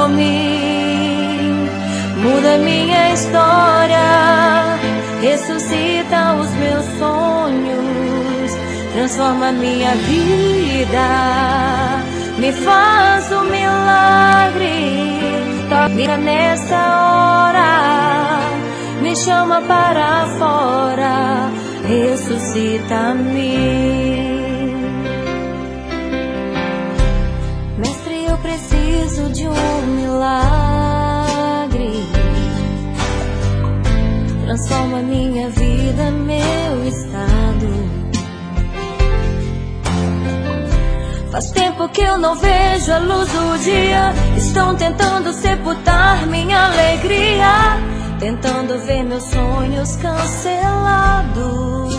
nome, muda minha história, ressuscita os meus sonhos, transforma minha vida, me faz um milagre. Toca nessa hora, me chama para fora, ressuscita-me. Mestre, eu preciso de um milagre. Transforma minha vida, meu estado. Faz tempo que eu não vejo a luz do dia. Estão tentando sepultar minha alegria, tentando ver meus sonhos cancelados.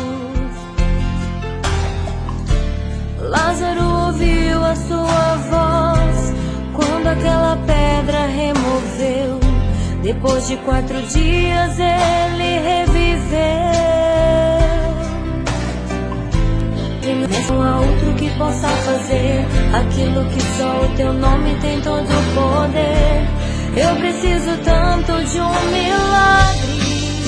Lázaro ouviu a sua voz quando aquela pedra removeu. Depois de 4 dias ele reviveu. Não há outro que possa fazer aquilo que só o teu nome tem todo o poder. Eu preciso tanto de um milagre.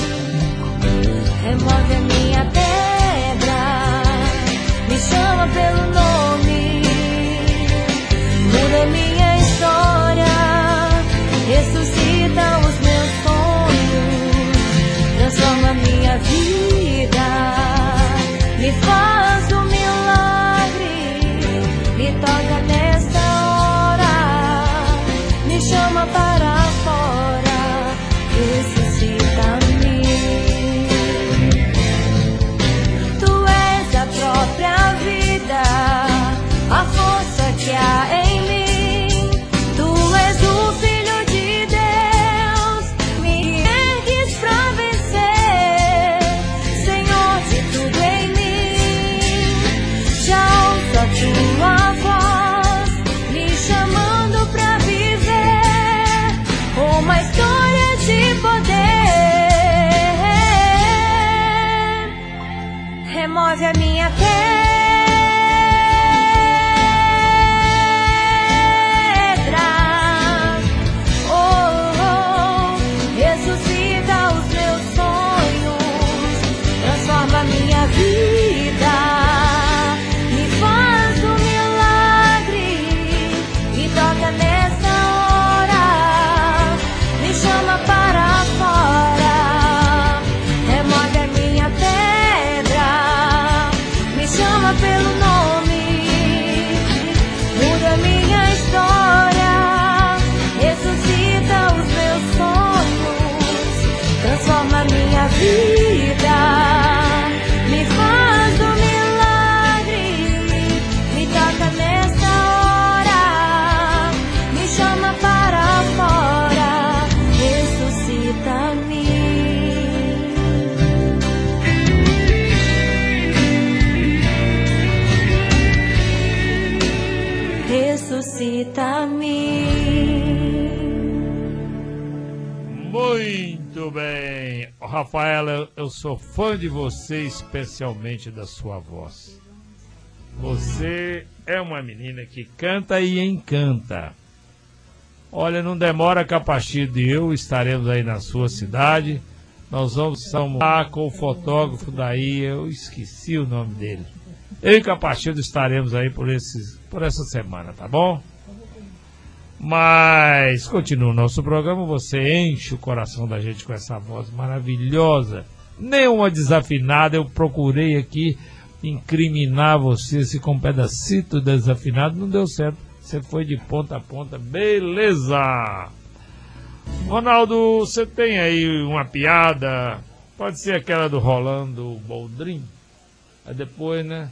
Remove a minha pedra, me chama pelo nome, muda minha história, ressuscita os meus sonhos, transforma minha que há em mim. Tu és o Filho de Deus, me ergues pra vencer, Senhor de tudo em mim. Já ouço a tua voz me chamando pra viver uma história de poder. Remove a minha pedra, ressuscita os meus sonhos, transforma a minha vida, me faz um milagre, me toca nessa hora, me chama para fora, remove a minha pedra, me chama pelo nome, muda minha história, ressuscita os meus sonhos, transforma minha vida, me faz um milagre, me toca nessa hora, me chama para fora, ressuscita-me. Ressuscita-me. Muito bem. Rafaela, eu sou fã de você, especialmente da sua voz. Você é uma menina que canta e encanta. Olha, não demora, Capachido e eu estaremos aí na sua cidade. Nós vamos lá com o fotógrafo daí, eu esqueci o nome dele. Eu e Capachido estaremos aí por essa semana, tá bom? Mas continua o nosso programa, você enche o coração da gente com essa voz maravilhosa. Nenhuma desafinada, eu procurei aqui incriminar você se com um pedacito desafinado, não deu certo. Você foi de ponta a ponta, beleza! Ronaldo, você tem aí uma piada? Pode ser aquela do Rolando Boldrin? Aí depois, né?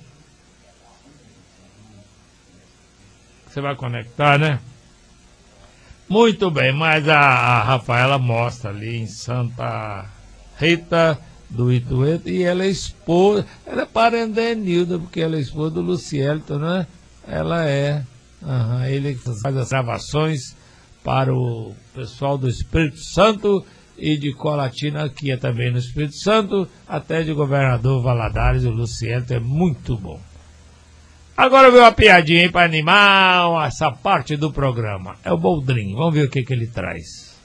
Você vai conectar, né? Muito bem, mas a Rafaela mostra ali em Santa Rita do Itueta, e ela é esposa, ela é parente da Enilda, porque ela é esposa do Lucielton, né? Ela é, ele faz as gravações para o pessoal do Espírito Santo e de Colatina, que é também no Espírito Santo, até de Governador Valadares, o Lucielton é muito bom. Agora veio uma piadinha aí para animar essa parte do programa. É o Boldrin. Vamos ver o que ele traz.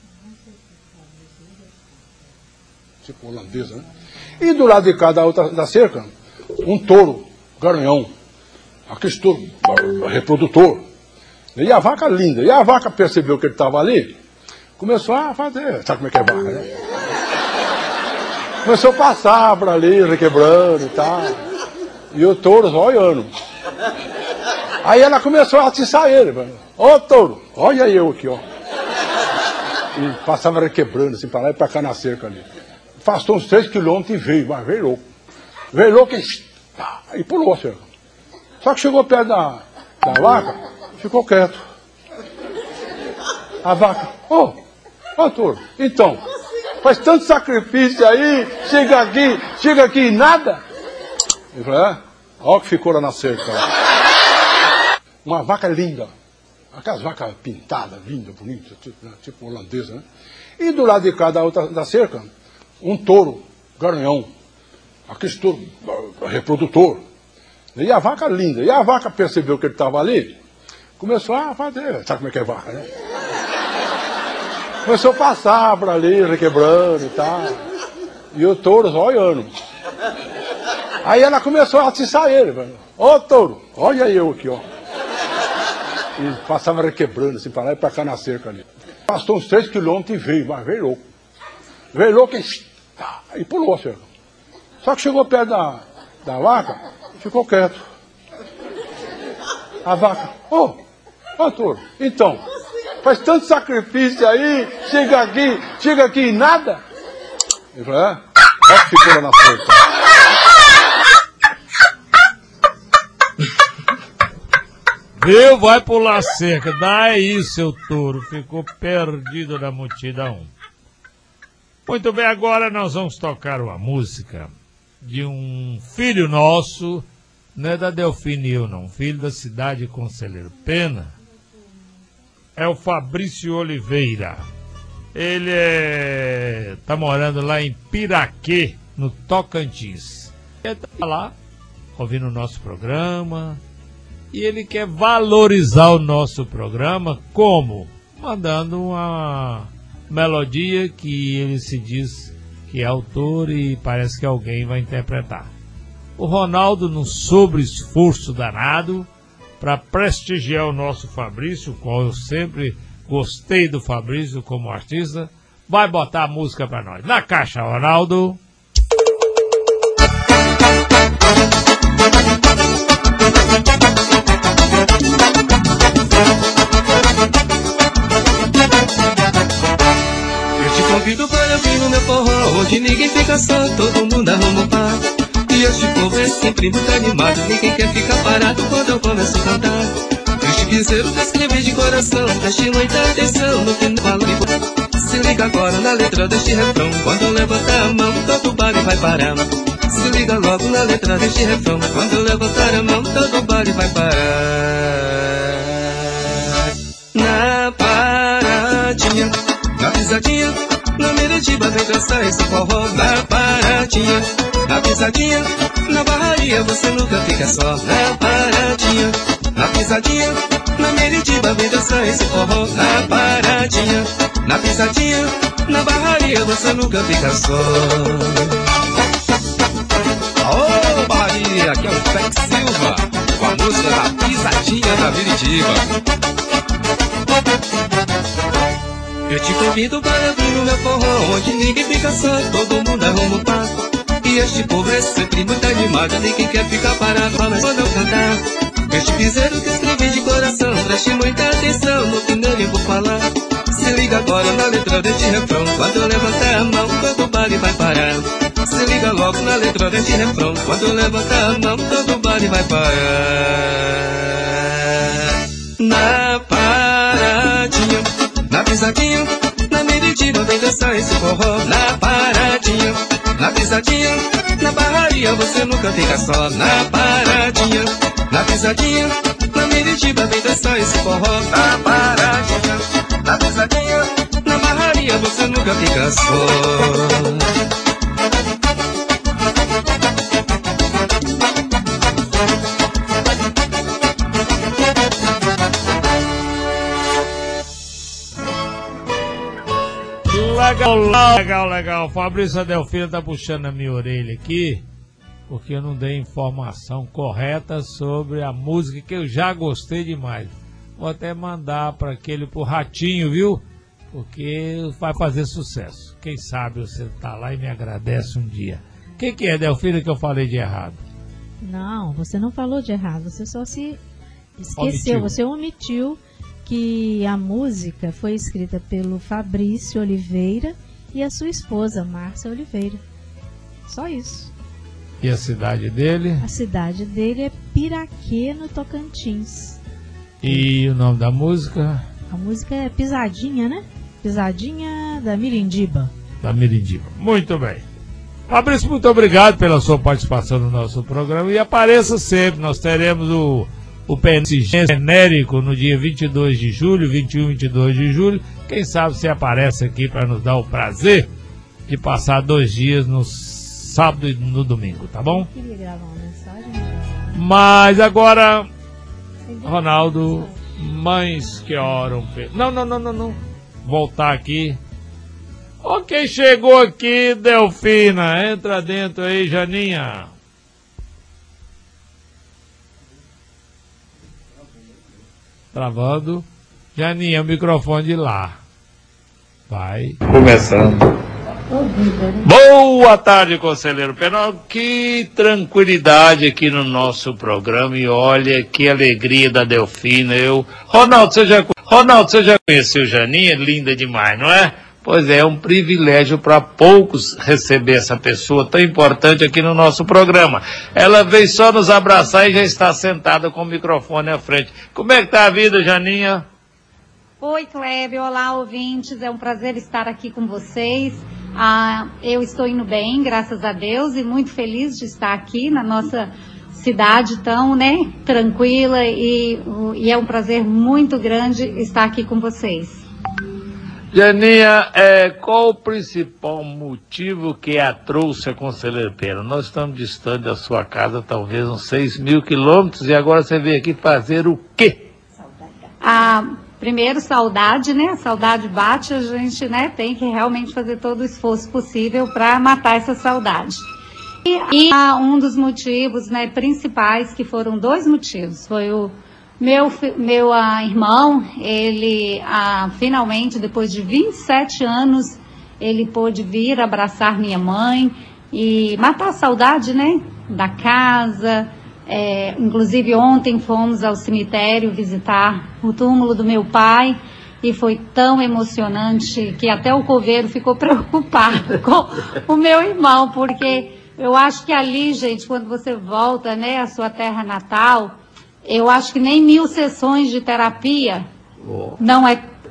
Tipo holandesa, né? E do lado de cá da cerca, um touro, garanhão. Aquele touro reprodutor. E a vaca linda. E a vaca percebeu que ele estava ali, começou a fazer. Sabe como é que é vaca, né? Começou a passar por ali, requebrando e tal. E o touro só olhando. Aí ela começou a atiçar ele. Ô touro, olha eu aqui, ó. E passava requebrando assim, para lá e para cá na cerca ali. Afastou uns 3 quilômetros e veio, mas veio louco. Veio louco e pulou a cerca. Só que chegou perto da vaca, ficou quieto. A vaca, ô touro, então, faz tanto sacrifício aí, chega aqui e nada. Ele falou, olha o que ficou lá na cerca. Uma vaca linda. Aquelas vacas pintadas, lindas, bonitas, tipo holandesa, né? E do lado de cá da cerca, um touro, garanhão. Aquele touro reprodutor. E a vaca linda. E a vaca percebeu que ele estava ali, começou a fazer. Sabe como é que é vaca, né? Começou a passar por ali, requebrando e tal. E o touro só olhando. Aí ela começou a atiçar ele. Ô touro, olha eu aqui, ó. E passava requebrando assim, para lá e para cá na cerca ali. Passou uns 3 quilômetros e veio, mas veio louco. Veio louco e pulou a cerca. Só que chegou perto da vaca, ficou quieto. A vaca, ô touro, então, faz tanto sacrifício aí, chega aqui e nada. Ele falou, olha que ficou lá na cerca. Viu? Vai pular cerca. Daí, seu touro. Ficou perdido na multidão. Muito bem, agora nós vamos tocar uma música de um filho nosso, não é da Delfina e eu não, filho da cidade de Conselheiro Pena. É o Fabrício Oliveira. Ele tá morando lá em Piraquê, no Tocantins. Ele tá lá, ouvindo o nosso programa, e ele quer valorizar o nosso programa como? Mandando uma melodia que ele se diz que é autor e parece que alguém vai interpretar. O Ronaldo, num sobre-esforço danado, para prestigiar o nosso Fabrício, qual eu sempre gostei do Fabrício como artista, vai botar a música para nós. Na caixa, Ronaldo. Convido para ouvir no meu forró, onde ninguém fica só, todo mundo arruma um par. E este povo é sempre muito animado, ninguém quer ficar parado quando eu começo a cantar. Este piseiro descreve de coração, preste muita atenção no que fala. Se liga agora na letra deste refrão, quando eu levantar a mão, todo baile vai parar. Se liga logo na letra deste refrão, quando eu levantar a mão, todo baile vai parar. Na paradinha, na pisadinha, na Meritiba vem dançar esse forró. Na paradinha, na pisadinha, na barraria você nunca fica só. Na paradinha, na pisadinha, na Meritiba vem dançar esse forró. Na paradinha, na pisadinha, na barraria você nunca fica só. Ô Bahia, aqui é o Pex Silva, com a música da pisadinha da Meritiba. Eu te convido para vir no meu forró, onde ninguém fica só, todo mundo arruma um par. E este povo é sempre muito animado, ninguém quer ficar parado, mas quando eu cantar, este piseiro que escrevi de coração, preste muita atenção no que nele vou falar. Se liga agora na letra deste refrão, quando eu levantar a mão, todo baile vai parar. Se liga logo na letra deste refrão, quando eu levantar a mão, todo baile vai parar. Na paradinha, na pisadinha, na Meritiba vem dançar esse forró. Na paradinha, na pisadinha, na barraria você nunca fica só. Na paradinha, na pisadinha, na Meritiba vem dançar esse forró. Na paradinha, na pisadinha, na barraria você nunca fica só. Legal. Fabrício Delfina tá puxando a minha orelha aqui, porque eu não dei informação correta sobre a música que eu já gostei demais. Vou até mandar para pro Ratinho, viu? Porque vai fazer sucesso. Quem sabe você tá lá e me agradece um dia. O que é, Delfina, que eu falei de errado? Não, você não falou de errado, você só se esqueceu, você omitiu que a música foi escrita pelo Fabrício Oliveira e a sua esposa, Márcia Oliveira. Só isso. E a cidade dele? A cidade dele é Piraquê, no Tocantins. E o nome da música? A música é Pisadinha, né? Pisadinha da Mirindiba. Da Mirindiba. Muito bem. Fabrício, muito obrigado pela sua participação no nosso programa e apareça sempre. Nós teremos o PNC genérico no dia 22 de julho, 21 e 22 de julho. Quem sabe você aparece aqui para nos dar o prazer de passar 2 dias no sábado e no domingo, tá bom? Eu queria gravar uma mensagem. Mas agora, Ronaldo, mães que oram... Não. Voltar aqui. Ok, chegou aqui, Delfina. Entra dentro aí, Janinha. Travando. Janinha, o microfone de lá. Vai. Começando. Boa tarde, conselheiro Penal. Que tranquilidade aqui no nosso programa. E olha que alegria da Delfina. Ronaldo, você já conheceu Janinha? Linda demais, não é? Pois é um privilégio para poucos receber essa pessoa tão importante aqui no nosso programa. Ela veio só nos abraçar e já está sentada com o microfone à frente. Como é que está a vida, Janinha? Oi, Cléber. Olá, ouvintes. É um prazer estar aqui com vocês. Eu estou indo bem, graças a Deus, e muito feliz de estar aqui na nossa cidade tão, tranquila, e é um prazer muito grande estar aqui com vocês. Janinha, qual o principal motivo que a trouxe a Conselheiro Pena? Nós estamos distante da sua casa, talvez uns 6.000 quilômetros, e agora você veio aqui fazer o quê? Primeiro, saudade, A saudade bate, a gente, tem que realmente fazer todo o esforço possível para matar essa saudade. E um dos motivos, principais, que foram 2 motivos, foi o meu irmão. Ele, finalmente, depois de 27 anos, ele pôde vir abraçar minha mãe e matar a saudade, da casa. Inclusive ontem fomos ao cemitério visitar o túmulo do meu pai e foi tão emocionante que até o coveiro ficou preocupado com o meu irmão, porque eu acho que ali, gente, quando você volta, à sua terra natal, eu acho que nem 1000 sessões de terapia não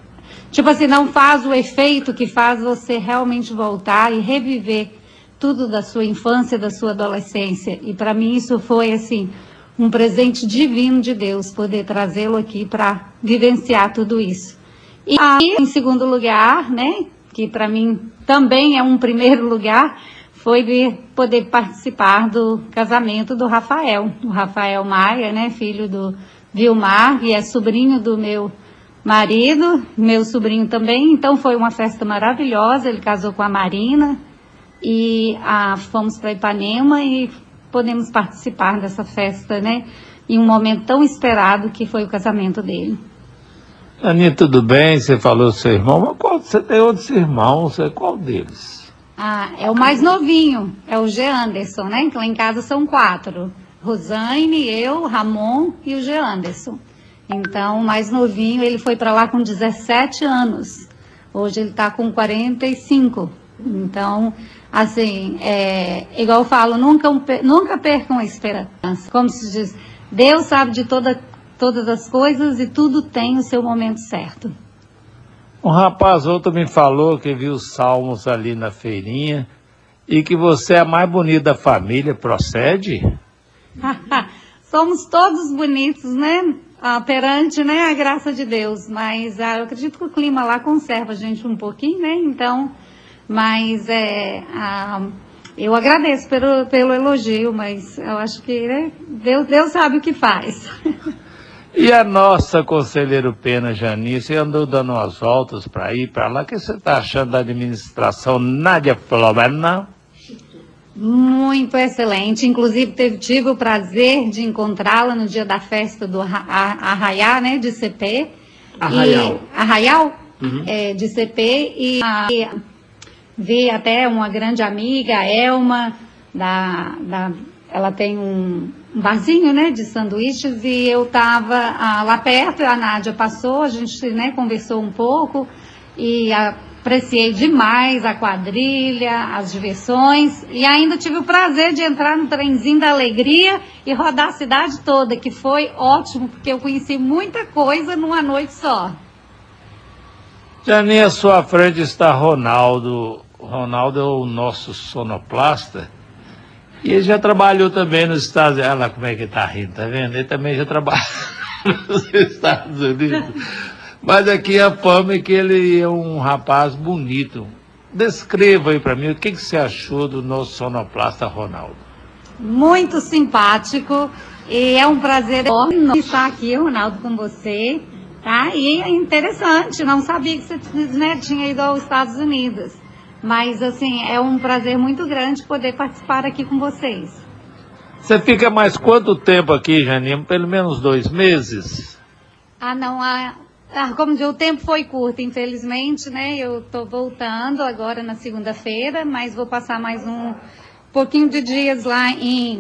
não faz o efeito que faz você realmente voltar e reviver tudo da sua infância, da sua adolescência. E para mim isso foi, um presente divino de Deus, poder trazê-lo aqui para vivenciar tudo isso. E em segundo lugar, que para mim também é um primeiro lugar, foi poder participar do casamento do Rafael. O Rafael Maia, filho do Vilmar, e é sobrinho do meu marido, meu sobrinho também. Então foi uma festa maravilhosa, ele casou com a Marina. E fomos para Ipanema e podemos participar dessa festa, em um momento tão esperado que foi o casamento dele. Aninha, tudo bem? Você falou do seu irmão, mas você tem outros irmãos, qual deles? É o mais novinho, é o G. Anderson, que lá em casa são 4. Rosane, eu, Ramon e o G. Anderson. Então, o mais novinho, ele foi para lá com 17 anos. Hoje ele está com 45. Então, igual eu falo, nunca percam a esperança. Como se diz, Deus sabe de todas as coisas e tudo tem o seu momento certo. Um rapaz outro me falou que viu os salmos ali na feirinha e que você é a mais bonita da família, procede? Somos todos bonitos, perante, a graça de Deus, mas eu acredito que o clima lá conserva a gente um pouquinho, então... Mas eu agradeço pelo elogio, mas eu acho que Deus sabe o que faz. E a nossa Conselheiro Pena, Janinha, você andou dando umas voltas para ir para lá, o que você está achando da administração Nádia Flomena? Muito excelente, inclusive tive o prazer de encontrá-la no dia da festa do Arraiá, de CP. Arraial? Uhum. De CP e... Vi até uma grande amiga, a Elma, ela tem um barzinho, de sanduíches, e eu estava lá perto, a Nádia passou, a gente, conversou um pouco, e apreciei demais a quadrilha, as diversões, e ainda tive o prazer de entrar no trenzinho da alegria e rodar a cidade toda, que foi ótimo, porque eu conheci muita coisa numa noite só. Janinha, à sua frente está Ronaldo. Ronaldo é o nosso sonoplasta e ele já trabalhou também nos Estados Unidos. Olha lá como é que ele está rindo, tá vendo? Ele também já trabalha nos Estados Unidos. Mas aqui a fama é que ele é um rapaz bonito. Descreva aí para mim o que você achou do nosso sonoplasta Ronaldo. Muito simpático e é um prazer enorme estar aqui, Ronaldo, com você. Tá? E é interessante, não sabia que você tinha ido aos Estados Unidos. Mas, é um prazer muito grande poder participar aqui com vocês. Você fica mais quanto tempo aqui, Janinha? Pelo menos 2 meses? Não, como o tempo foi curto, infelizmente, eu estou voltando agora na segunda-feira, mas vou passar mais um pouquinho de dias lá em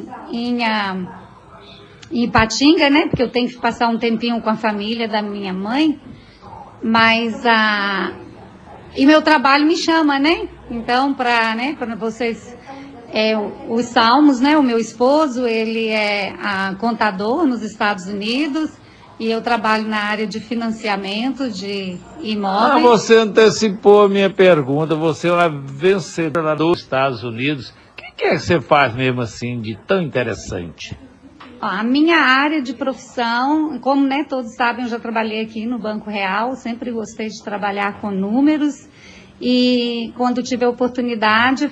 Ipatinga, porque eu tenho que passar um tempinho com a família da minha mãe, mas E meu trabalho me chama, né? Então, para vocês, os Salmos, né? O meu esposo, ele é contador nos Estados Unidos e eu trabalho na área de financiamento de imóveis. Você antecipou a minha pergunta, você é uma vencedora dos Estados Unidos. O que é que você faz mesmo assim de tão interessante? A minha área de profissão, como né, todos sabem, eu já trabalhei aqui no Banco Real, sempre gostei de trabalhar com números e quando tive a oportunidade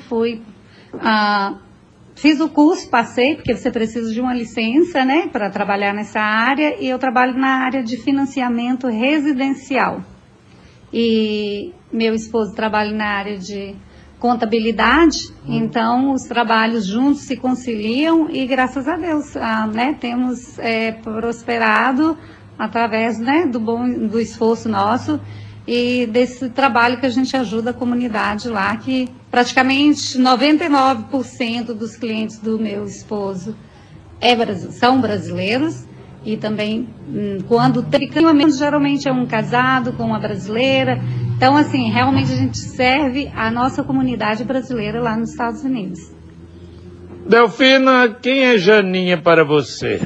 fiz o curso, passei, porque você precisa de uma licença né, para trabalhar nessa área e eu trabalho na área de financiamento residencial. E meu esposo trabalha na área de contabilidade, então os trabalhos juntos se conciliam e graças a Deus né, temos prosperado através né, do esforço nosso e desse trabalho que a gente ajuda a comunidade lá, que praticamente 99% dos clientes do meu esposo são brasileiros e também quando tem geralmente é um casado com uma brasileira. Então, assim, realmente a gente serve a nossa comunidade brasileira lá nos Estados Unidos. Delfina, quem é Janinha para você?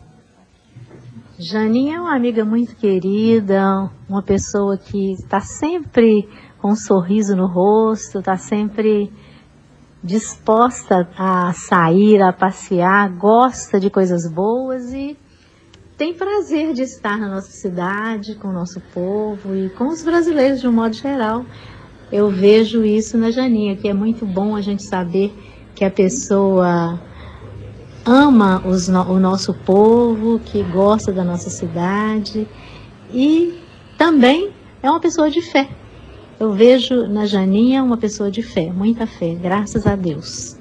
Janinha é uma amiga muito querida, uma pessoa que está sempre com um sorriso no rosto, está sempre disposta a sair, a passear, gosta de coisas boas e tem prazer de estar na nossa cidade, com o nosso povo e com os brasileiros de um modo geral. Eu vejo isso na Janinha, que é muito bom a gente saber que a pessoa ama o nosso povo, que gosta da nossa cidade e também é uma pessoa de fé. Eu vejo na Janinha uma pessoa de fé, muita fé, graças a Deus.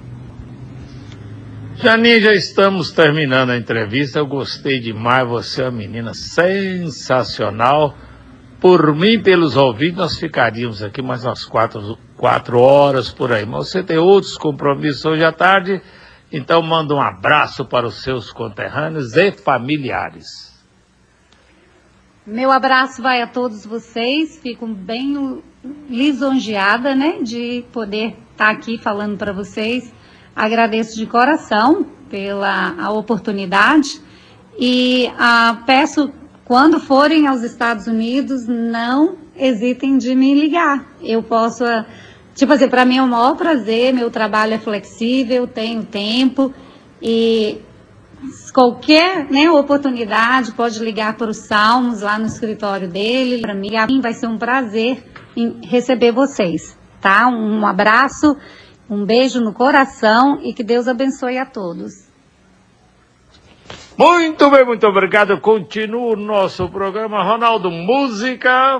Janinha, já estamos terminando a entrevista. Eu gostei demais, você é uma menina sensacional. Por mim, pelos ouvintes, nós ficaríamos aqui mais umas 4 horas por aí. Mas você tem outros compromissos hoje à tarde, então manda um abraço para os seus conterrâneos e familiares. Meu abraço vai a todos vocês, fico bem lisonjeada, né, de poder estar aqui falando para vocês. Agradeço de coração pela oportunidade e peço, quando forem aos Estados Unidos, não hesitem de me ligar. Eu posso, para mim é o maior prazer, meu trabalho é flexível, tenho tempo e qualquer oportunidade pode ligar para os Salmos lá no escritório dele. Para mim vai ser um prazer em receber vocês, tá? Um abraço. Um beijo no coração e que Deus abençoe a todos. Muito bem, muito obrigado. Continua o nosso programa. Ronaldo, música.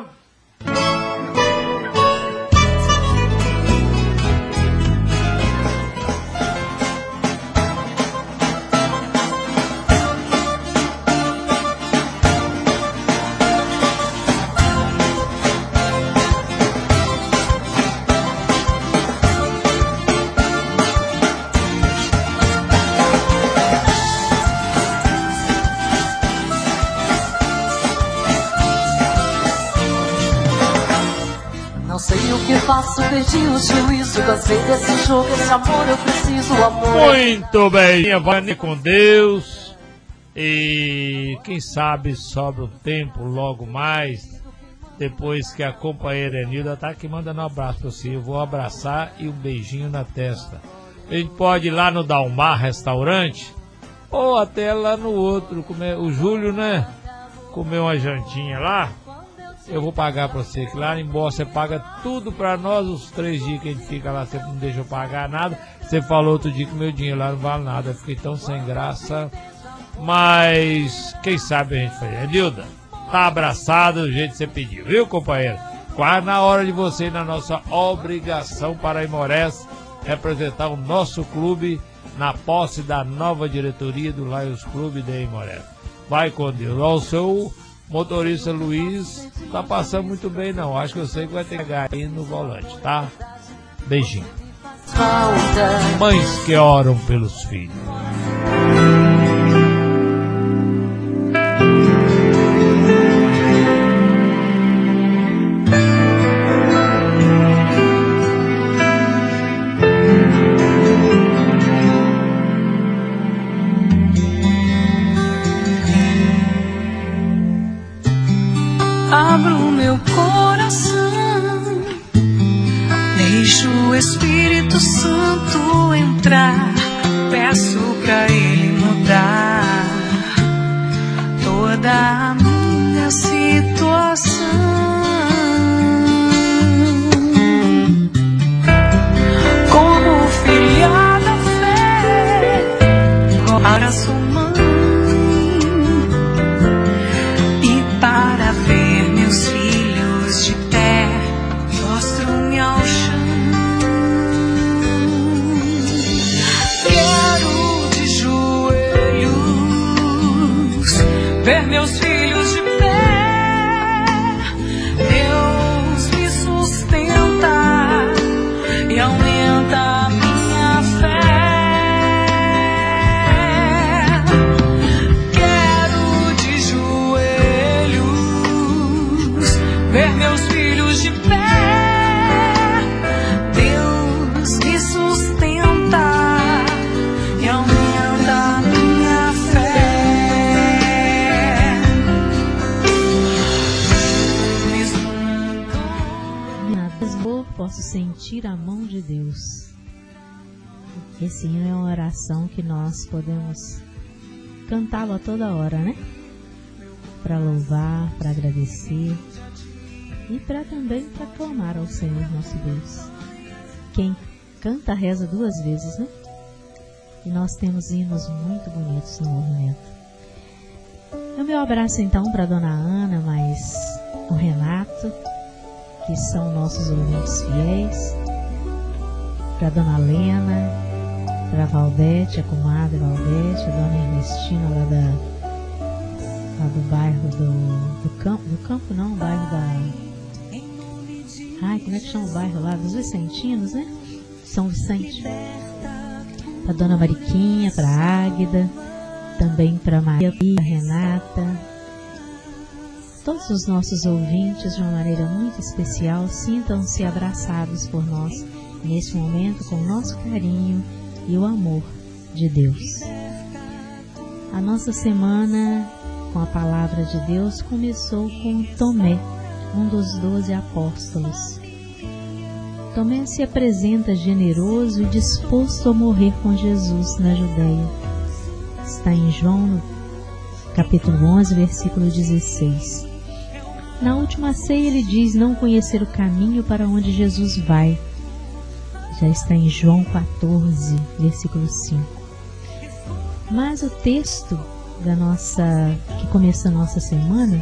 Faço, perdi o juízo, cansei desse jogo, esse amor eu preciso, amor. Muito bem, vai com Deus e quem sabe sobra o tempo logo mais, depois que a companheira Enilda está aqui mandando um abraço para você, eu vou abraçar e um beijinho na testa. A gente pode ir lá no Dalmar Restaurante ou até lá no outro, comer, o Júlio, né, comer uma jantinha lá. Eu vou pagar pra você, que lá em Boa você paga tudo pra nós, os 3 dias que a gente fica lá, você não deixa eu pagar nada. Você falou outro dia que meu dinheiro lá não vale nada, eu fiquei tão sem graça. Mas, quem sabe a gente faz. Enilda, tá abraçado do jeito que você pediu, viu, companheiro? Quase na hora de você ir na nossa obrigação para Aimorés representar o nosso clube na posse da nova diretoria do Lions Clube de Aimorés. Vai com Deus. Ó, o seu motorista Luiz tá passando muito bem não, acho que eu sei que vai ter que pegar aí no volante, tá? Beijinho. Mães que oram pelos filhos. abro meu coração, deixo o Espírito Santo entrar, peço pra Ele mudar toda a minha situação. Como filha da fé, para sua mãe, e para ver meus filhos de pé, mostro-me ao chão. Quero de joelhos ver meus filhos de pé. Deus me sustenta e aumenta a minha fé. Quero de joelhos ver meus filhos de pé. Deus me sustenta e aumenta a minha fé. Posso sentir a mão de Deus. Esse hino é uma oração que nós podemos cantá-lo a toda hora, né? Para louvar, para agradecer e para também para clamar ao Senhor nosso Deus. Quem canta reza duas vezes, né? E nós temos hinos muito bonitos no movimento. O meu abraço então para a Dona Ana, mas o Renato, que são nossos ouvintes fiéis, para a Dona Lena, para a Valdete, a comadre Valdete, a Dona Ernestina lá do bairro do campo não, bairro da... Ai, como é que chama o bairro lá? Dos Vicentinos, né? São Vicente. Para a Dona Mariquinha, para a Águida, também para a Maria, a Renata. Todos os nossos ouvintes, de uma maneira muito especial, sintam-se abraçados por nós neste momento com o nosso carinho e o amor de Deus. A nossa semana com a palavra de Deus começou com Tomé, um dos 12 apóstolos. Tomé se apresenta generoso e disposto a morrer com Jesus na Judéia. Está em João, capítulo 11, versículo 16. Na última ceia ele diz não conhecer o caminho para onde Jesus vai. Já está em João 14, versículo 5. Mas o texto que começa a nossa semana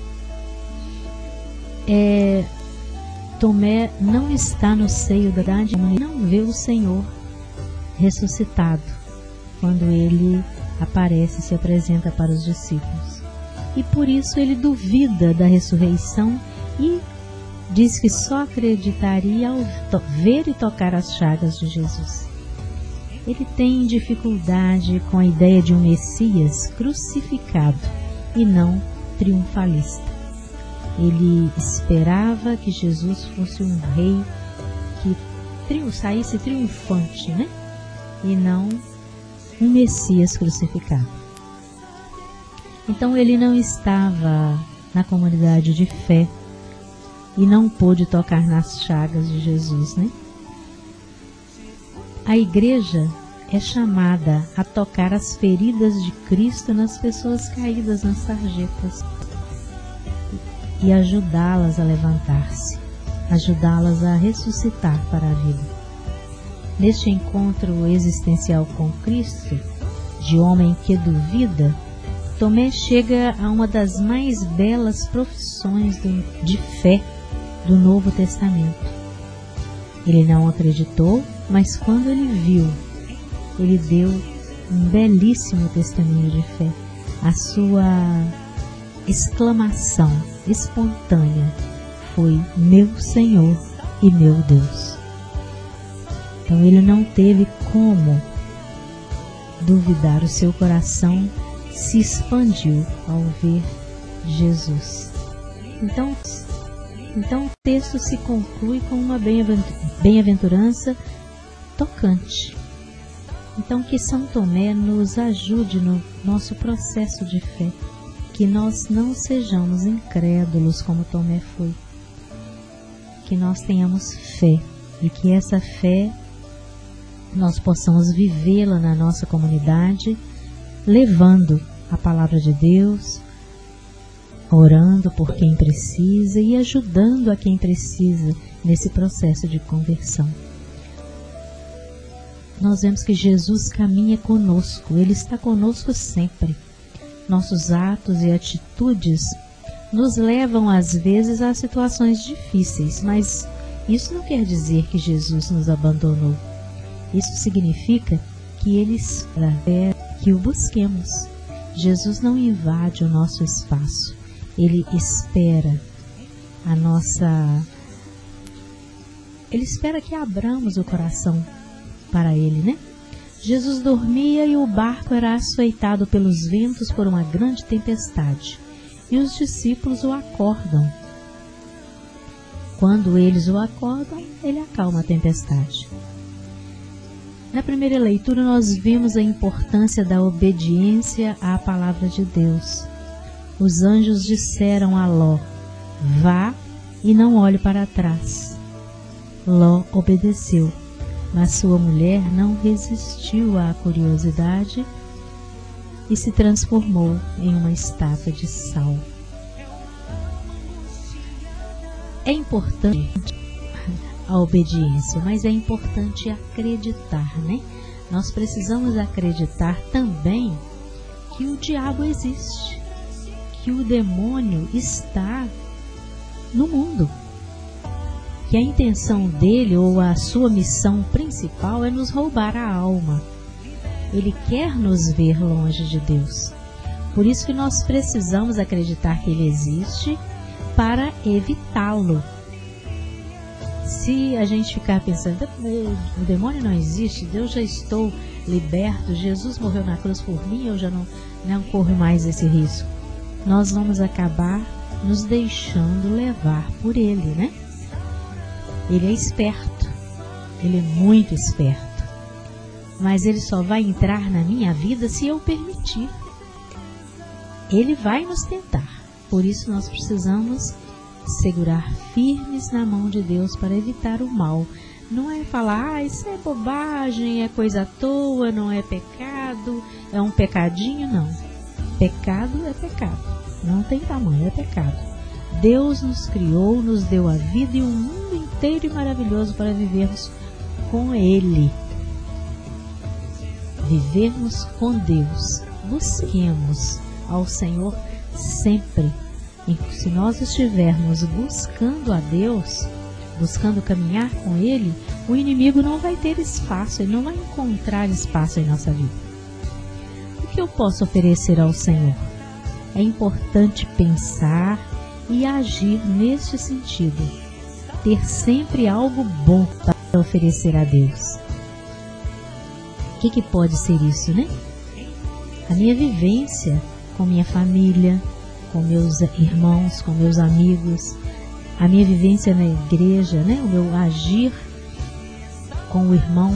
Tomé não está no seio da idade, não vê o Senhor ressuscitado quando ele aparece e se apresenta para os discípulos. E por isso ele duvida da ressurreição e diz que só acreditaria ao ver e tocar as chagas de Jesus. Ele tem dificuldade com a ideia de um Messias crucificado e não triunfalista. Ele esperava que Jesus fosse um rei que saísse triunfante, né? E não um Messias crucificado. Então ele não estava na comunidade de fé e não pôde tocar nas chagas de Jesus, né? A igreja é chamada a tocar as feridas de Cristo nas pessoas caídas nas sarjetas e ajudá-las a levantar-se, ajudá-las a ressuscitar para a vida. Neste encontro existencial com Cristo, de homem que duvida, Tomé chega a uma das mais belas profissões de fé do Novo Testamento. Ele não acreditou, mas quando ele viu, ele deu um belíssimo testemunho de fé. A sua exclamação espontânea foi: meu Senhor e meu Deus. Então ele não teve como duvidar, o seu coração se expandiu ao ver Jesus. Então o texto se conclui com uma bem-aventurança tocante. Então que São Tomé nos ajude no nosso processo de fé, que nós não sejamos incrédulos como Tomé foi, que nós tenhamos fé e que essa fé nós possamos vivê-la na nossa comunidade, levando a palavra de Deus, orando por quem precisa e ajudando a quem precisa nesse processo de conversão. Nós vemos que Jesus caminha conosco, Ele está conosco sempre. Nossos atos e atitudes nos levam às vezes a situações difíceis, mas isso não quer dizer que Jesus nos abandonou. Isso significa que Ele espera que o busquemos. Jesus não invade o nosso espaço, Ele espera Ele espera que abramos o coração para Ele, né? Jesus dormia e o barco era açoitado pelos ventos por uma grande tempestade, e os discípulos o acordam. Quando eles o acordam, Ele acalma a tempestade. Na primeira leitura nós vimos a importância da obediência à palavra de Deus. Os anjos disseram a Ló: vá e não olhe para trás. Ló obedeceu, mas sua mulher não resistiu à curiosidade e se transformou em uma estátua de sal. É importante a obediência, mas é importante acreditar, né? Nós precisamos acreditar também que o diabo existe, que o demônio está no mundo, que a intenção dele ou a sua missão principal é nos roubar a alma. Ele quer nos ver longe de Deus. Por isso que nós precisamos acreditar que ele existe para evitá-lo. Se a gente ficar pensando, o demônio não existe, Deus já estou liberto, Jesus morreu na cruz por mim, eu já não corro mais esse risco. Nós vamos acabar nos deixando levar por ele, né? Ele é esperto, ele é muito esperto, mas ele só vai entrar na minha vida se eu permitir. Ele vai nos tentar, por isso nós precisamos segurar firmes na mão de Deus para evitar o mal. Não é falar, isso é bobagem, é coisa à toa, não é pecado, é um pecadinho, não. Pecado é pecado, não tem tamanho, é pecado. Deus nos criou, nos deu a vida e um mundo inteiro e maravilhoso para vivermos com Ele. Vivermos com Deus. Busquemos ao Senhor sempre. E se nós estivermos buscando a Deus, buscando caminhar com Ele, o inimigo não vai ter espaço, ele não vai encontrar espaço em nossa vida. O que eu posso oferecer ao Senhor? É importante pensar e agir neste sentido. Ter sempre algo bom para oferecer a Deus. O que pode ser isso, né? A minha vivência com minha família, com meus irmãos, com meus amigos, a minha vivência na igreja, né? O meu agir com o irmão.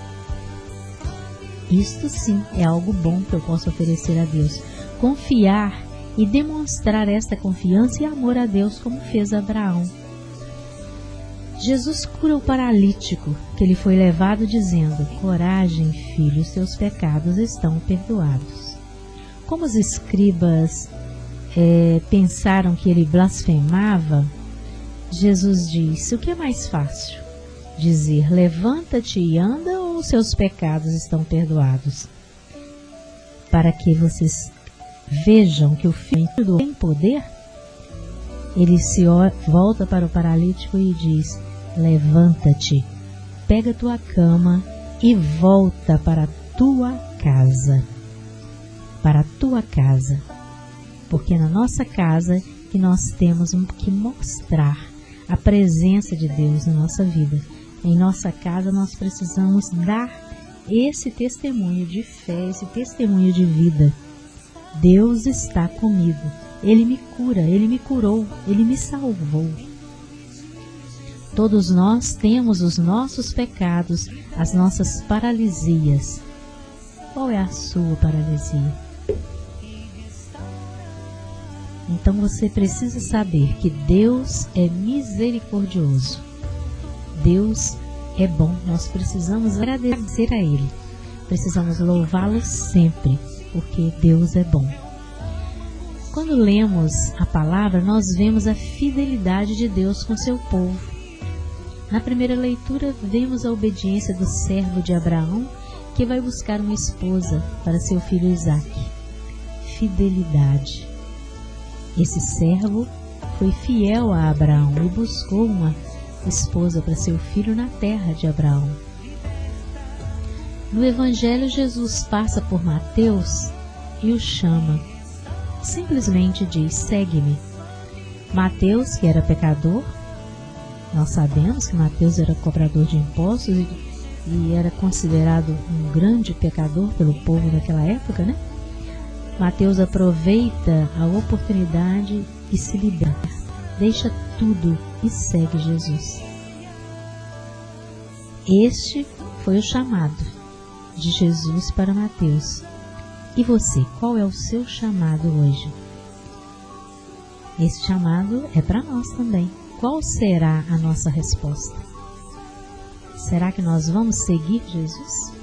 Isto sim é algo bom que eu posso oferecer a Deus. Confiar e demonstrar esta confiança e amor a Deus como fez Abraão. Jesus cura o paralítico, que ele foi levado dizendo: coragem, filho, os teus pecados estão perdoados. Como os escribas pensaram que ele blasfemava, Jesus disse: o que é mais fácil? Dizer, levanta-te e anda, ou os seus pecados estão perdoados? Para que vocês vejam que o Filho tem poder, ele se volta para o paralítico e diz: levanta-te, pega tua cama e volta para a tua casa. Para a tua casa. Porque é na nossa casa que nós temos que mostrar a presença de Deus na nossa vida. Em nossa casa nós precisamos dar esse testemunho de fé, esse testemunho de vida. Deus está comigo. Ele me cura, Ele me curou, Ele me salvou. Todos nós temos os nossos pecados, as nossas paralisias. Qual é a sua paralisia? Então você precisa saber que Deus é misericordioso. Deus é bom. Nós precisamos agradecer a Ele. Precisamos louvá-lo sempre, porque Deus é bom. Quando lemos a palavra, nós vemos a fidelidade de Deus com seu povo. Na primeira leitura, vemos a obediência do servo de Abraão, que vai buscar uma esposa para seu filho Isaque. Fidelidade. Esse servo foi fiel a Abraão e buscou uma esposa para seu filho na terra de Abraão. No Evangelho, Jesus passa por Mateus e o chama. Simplesmente diz: segue-me. Mateus, que era pecador, nós sabemos que Mateus era cobrador de impostos e era considerado um grande pecador pelo povo daquela época, né? Mateus aproveita a oportunidade e se liberta, deixa tudo e segue Jesus. Este foi o chamado de Jesus para Mateus. E você, qual é o seu chamado hoje? Esse chamado é para nós também. Qual será a nossa resposta? Será que nós vamos seguir Jesus?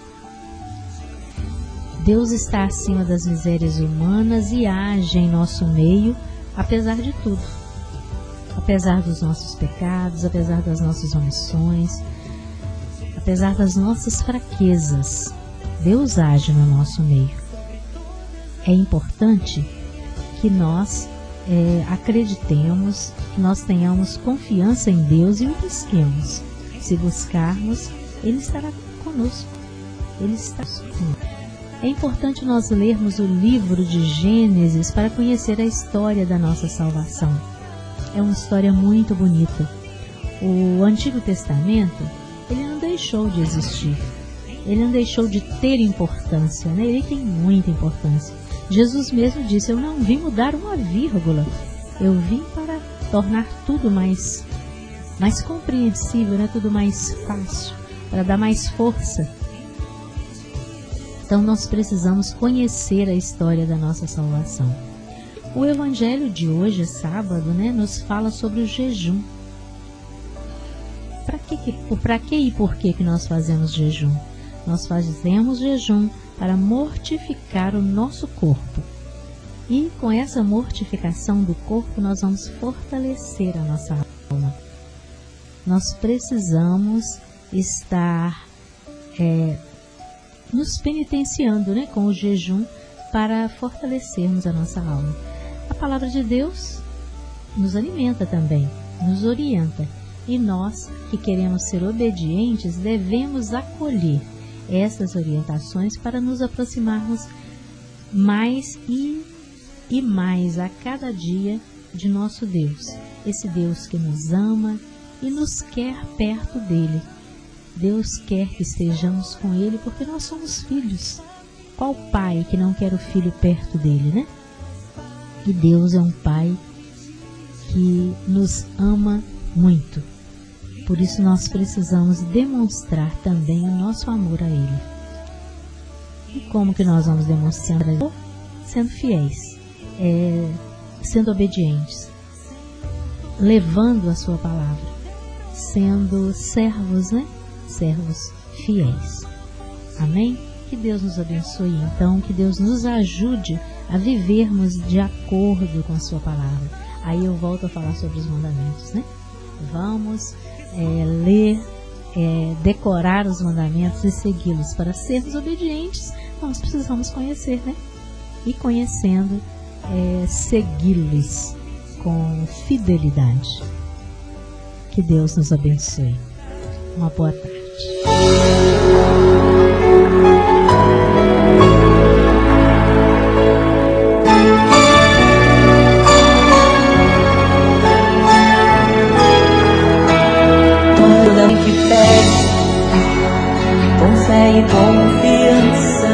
Deus está acima das misérias humanas e age em nosso meio, apesar de tudo. Apesar dos nossos pecados, apesar das nossas omissões, apesar das nossas fraquezas, Deus age no nosso meio. É importante que nós acreditemos, que nós tenhamos confiança em Deus e o busquemos. Se buscarmos, Ele estará conosco. Ele está conosco. É importante nós lermos o livro de Gênesis para conhecer a história da nossa salvação. É uma história muito bonita. O Antigo Testamento, ele não deixou de existir. Ele não deixou de ter importância, né? Ele tem muita importância. Jesus mesmo disse: eu não vim mudar uma vírgula. Eu vim para tornar tudo mais compreensível, né? Tudo mais fácil, para dar mais força. Então nós precisamos conhecer a história da nossa salvação. O Evangelho de hoje, sábado, né, nos fala sobre o jejum. Para que e por que nós fazemos jejum? Nós fazemos jejum para mortificar o nosso corpo. E com essa mortificação do corpo, nós vamos fortalecer a nossa alma. Nós precisamos estar nos penitenciando, né, com o jejum para fortalecermos a nossa alma. A palavra de Deus nos alimenta também, nos orienta. E nós, que queremos ser obedientes, devemos acolher essas orientações para nos aproximarmos mais e mais a cada dia de nosso Deus. Esse Deus que nos ama e nos quer perto dele. Deus quer que estejamos com Ele porque nós somos filhos. Qual pai que não quer o filho perto dele, né? E Deus é um Pai que nos ama muito. Por isso nós precisamos demonstrar também o nosso amor a Ele. E como que nós vamos demonstrar amor? Sendo fiéis, sendo obedientes, levando a sua palavra, sendo servos, né? Servos fiéis. Amém? Que Deus nos abençoe, então, que Deus nos ajude a vivermos de acordo com a sua palavra. Aí eu volto a falar sobre os mandamentos, né? Vamos ler, decorar os mandamentos e segui-los. Para sermos obedientes, nós precisamos conhecer, né? E conhecendo, segui-los com fidelidade. Que Deus nos abençoe. Uma boa tarde. Toda que pede, com fé e confiança,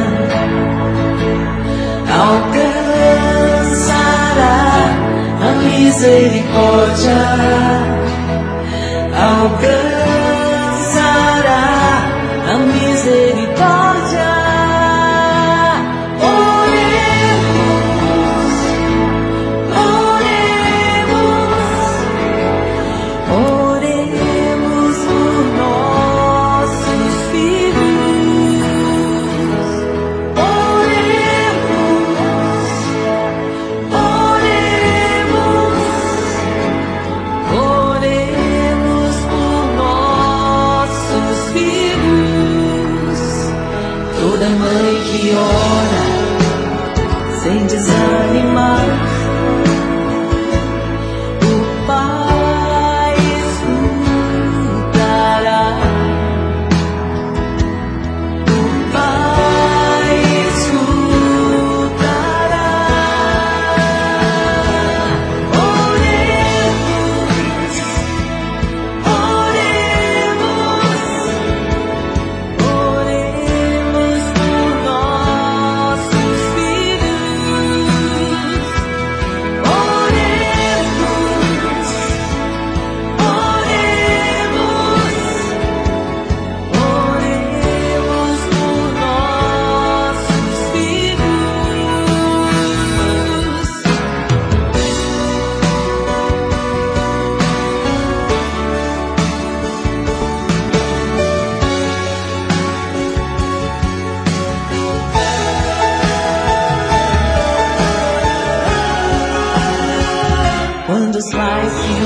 alcançará a misericórdia. Alcançará a misericórdia. Oremos,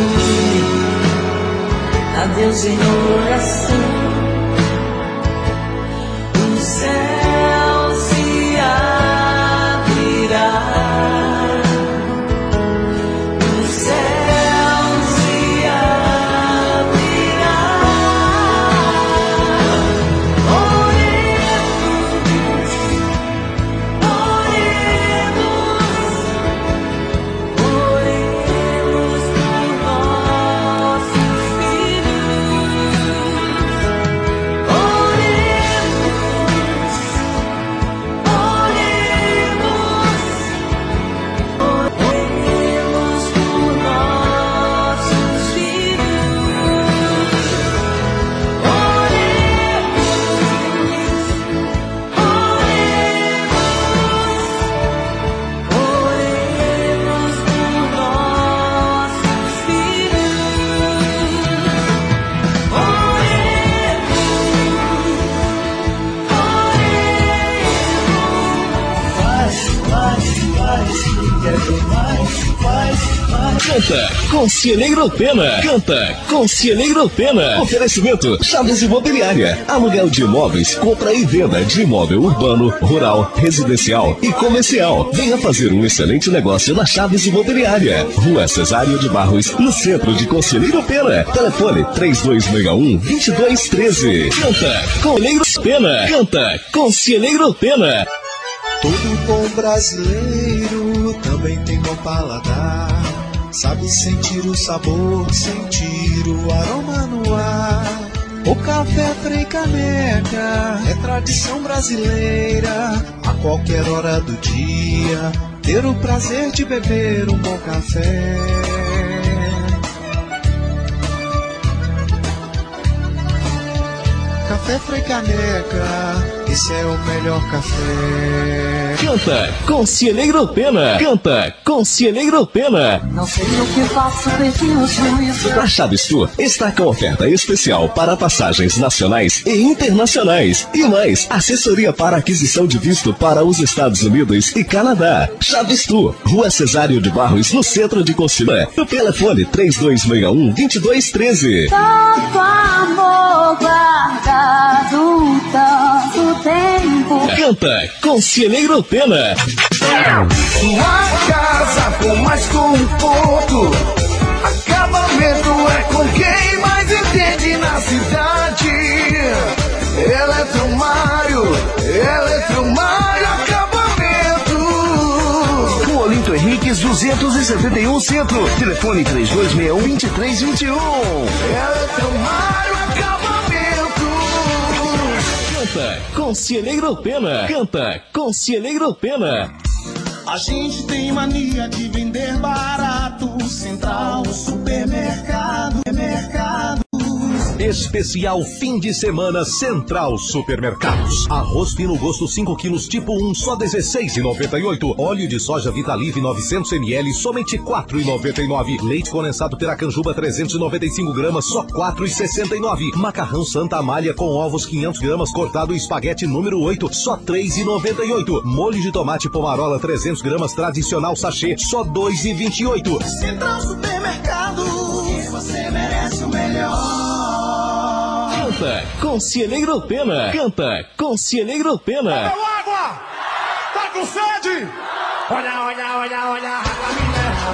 adeus em oração. O céu se abrirá, o céu se abrirá. Oremos, oremos por nossos filhos. Oremos por nossos filhos. Oremos por nossos Canta Conselheiro Pena. Canta Conselheiro Pena. Oferecimento Chaves Imobiliária. Aluguel de imóveis, compra e venda de imóvel urbano, rural, residencial e comercial. Venha fazer um excelente negócio na Chaves Imobiliária. Rua Cesário de Barros, no centro de Conselheiro Pena. Telefone 3261-2213. Canta Conselheiro Pena. Canta Conselheiro Pena. Todo bom brasileiro também tem bom paladar. Sabe sentir o sabor, sentir o aroma no ar. O café Frei Caneca é tradição brasileira. A qualquer hora do dia, ter o prazer de beber um bom café. Café Frei Caneca, esse é o melhor café. Canta Conselheiro Pena. Canta Conselheiro Pena. Não sei o que faço, perdi o juízo. A Chaves Tour está com oferta especial para passagens nacionais e internacionais. E mais, assessoria para aquisição de visto para os Estados Unidos e Canadá. Chaves Tour, Rua Cesário de Barros, no centro de Concilé. Telefone 3261-2213. Tanto amor guardado, tanto tempo. Canta Conselheiro Pena. Uma casa com mais conforto, acabamento é com quem mais entende na cidade. Eletromário, acabamento. Rua Olinto Henriques 271 Centro. Telefone 3261-2321. Eletromário, acabamento. Canta Conselheiro Pena. Canta Conselheiro Pena. A gente tem mania de vender barato. Central, supermercado, Especial fim de semana Central Supermercados. Arroz fino gosto 5 quilos tipo 1, só R$16,98. Óleo de soja Vitalive 900 ml, somente R$4,99. Leite condensado Piracanjuba 395 gramas, só R$4,69. Macarrão Santa Amália com ovos 500 gramas cortado espaguete número 8, só R$3,98. Molho de tomate Pomarola 300 gramas tradicional sachê, só R$2,28. Central Supermercado, você merece o melhor. Canta Conselheiro Pena. Canta Conselheiro Pena. Bebeu água! Tá com sede? Olha, água mineral,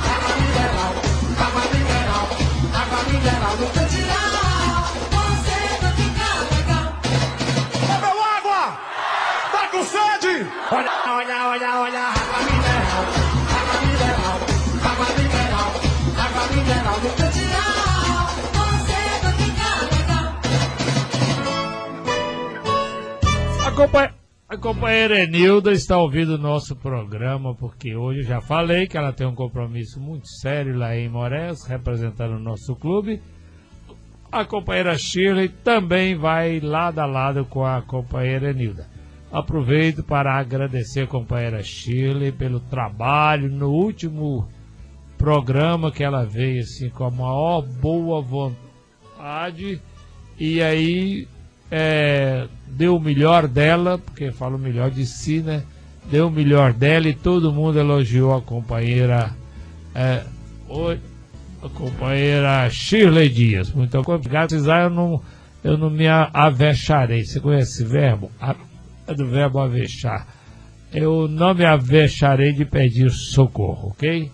no cantinal. Você vai ficar legal. Bebeu água! Tá com sede? Olha, água mineral, no cantinal. A companheira Enilda está ouvindo o nosso programa, porque hoje eu já falei que ela tem um compromisso muito sério lá em Moraes, representando o nosso clube. A companheira Shirley também vai lado a lado com a companheira Enilda. Aproveito para agradecer a companheira Shirley pelo trabalho no último programa, que ela veio assim com a maior boa vontade, e aí deu o melhor dela, porque fala o melhor de si, né? Deu o melhor dela e todo mundo elogiou a companheira. a companheira Shirley Dias. Muito obrigado. Se precisar, eu não me avexarei. Você conhece esse verbo? É do verbo avexar. Eu não me avexarei de pedir socorro, ok?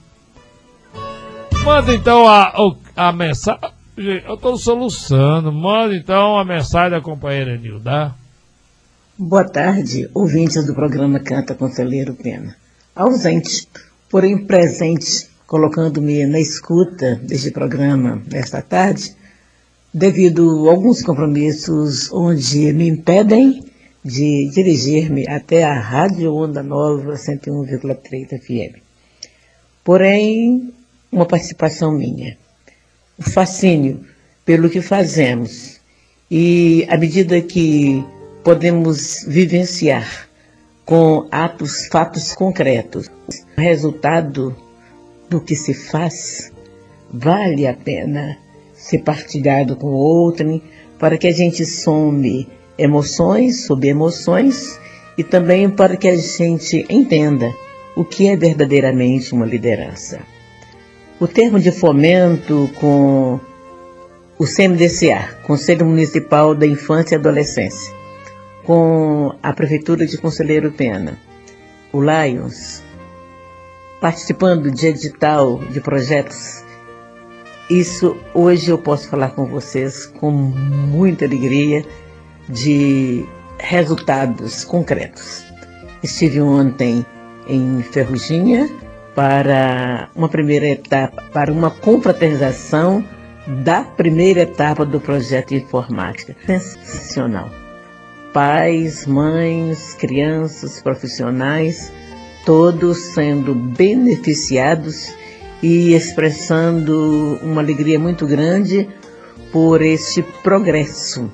Manda então a mensagem. Eu estou soluçando. Manda então a mensagem da companheira Nilda. Boa tarde, ouvintes do programa Canta Conselheiro Pena. Ausente, porém presente, colocando-me na escuta deste programa nesta tarde, devido a alguns compromissos onde me impedem de dirigir-me até a Rádio Onda Nova 101,3 FM. Porém, uma participação minha. O fascínio pelo que fazemos e à medida que podemos vivenciar com fatos concretos, o resultado do que se faz vale a pena ser partilhado com outrem para que a gente some emoções sobre emoções e também para que a gente entenda o que é verdadeiramente uma liderança. O termo de fomento com o CMDCA, Conselho Municipal da Infância e Adolescência, com a Prefeitura de Conselheiro Pena, o Lions, participando de edital de projetos, isso hoje eu posso falar com vocês com muita alegria de resultados concretos. Estive ontem em Ferruginha para uma primeira etapa, para uma confraternização da primeira etapa do projeto de informática. Sensacional. Pais, mães, crianças, profissionais, todos sendo beneficiados e expressando uma alegria muito grande por este progresso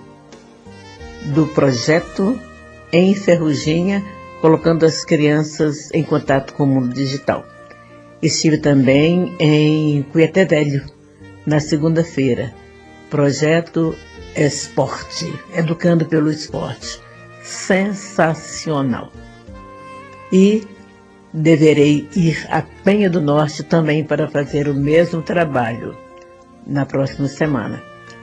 do projeto em Ferruginha, colocando as crianças em contato com o mundo digital. Estive também em Cuiaté Velho, na segunda-feira, projeto Esporte, Educando pelo Esporte, sensacional. E deverei ir a Penha do Norte também para fazer o mesmo trabalho na próxima semana.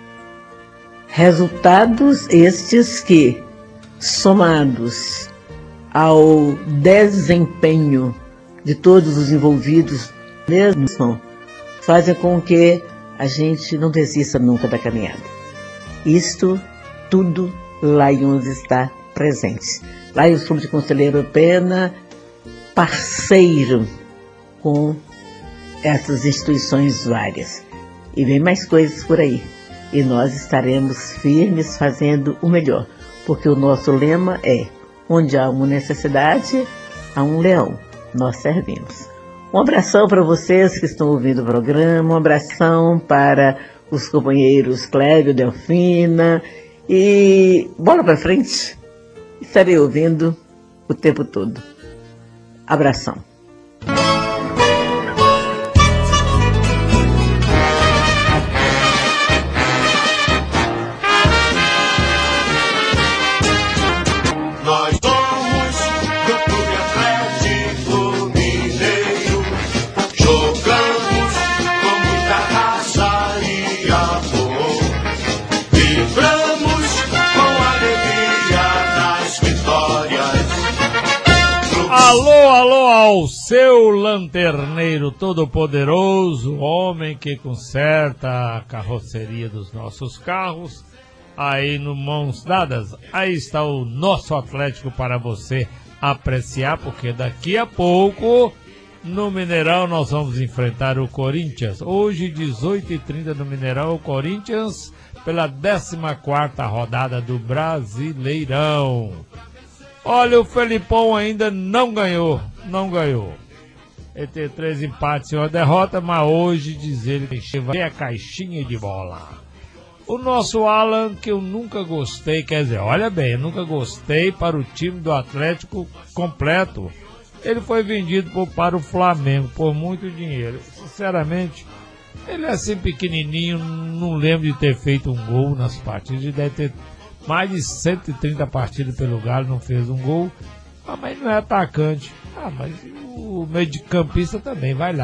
Resultados estes que, somados ao desempenho de todos os envolvidos, mesmo, fazem com que a gente não desista nunca da caminhada. Isto tudo, Lions está presente. Lions Clube de Conselheiro Pena, parceiro com essas instituições várias. E vem mais coisas por aí. E nós estaremos firmes fazendo o melhor. Porque o nosso lema é: onde há uma necessidade, há um leão. Nós servimos. Um abração para vocês que estão ouvindo o programa. Um abração para os companheiros Clébio, Delfina. E bola para frente. Estarei ouvindo o tempo todo. Abração. Nós somos do Clube Atlético Mineiro. Jogamos com muita raça e amor. Vibramos com a alegria das vitórias. Alô, alô ao seu lanterneiro todo-poderoso, homem que conserta a carroceria dos nossos carros, aí no Mãos Dadas. Aí está o nosso Atlético para você apreciar, porque daqui a pouco, no Mineirão, nós vamos enfrentar o Corinthians. Hoje, 18h30 no Mineirão, o Corinthians, pela 14ª rodada do Brasileirão. Olha, o Felipão ainda não ganhou. Ele tem 3 empates e uma derrota, mas hoje diz ele que vai a caixinha de bola. O nosso Alan, que eu nunca gostei, quer dizer, olha bem, eu nunca gostei para o time do Atlético completo. Ele foi vendido para o Flamengo por muito dinheiro. Sinceramente, ele é assim pequenininho, não lembro de ter feito um gol nas partidas. Ele deve ter mais de 130 partidas pelo Galo, não fez um gol. Mas não é atacante. Mas o meio de campista também, vai lá.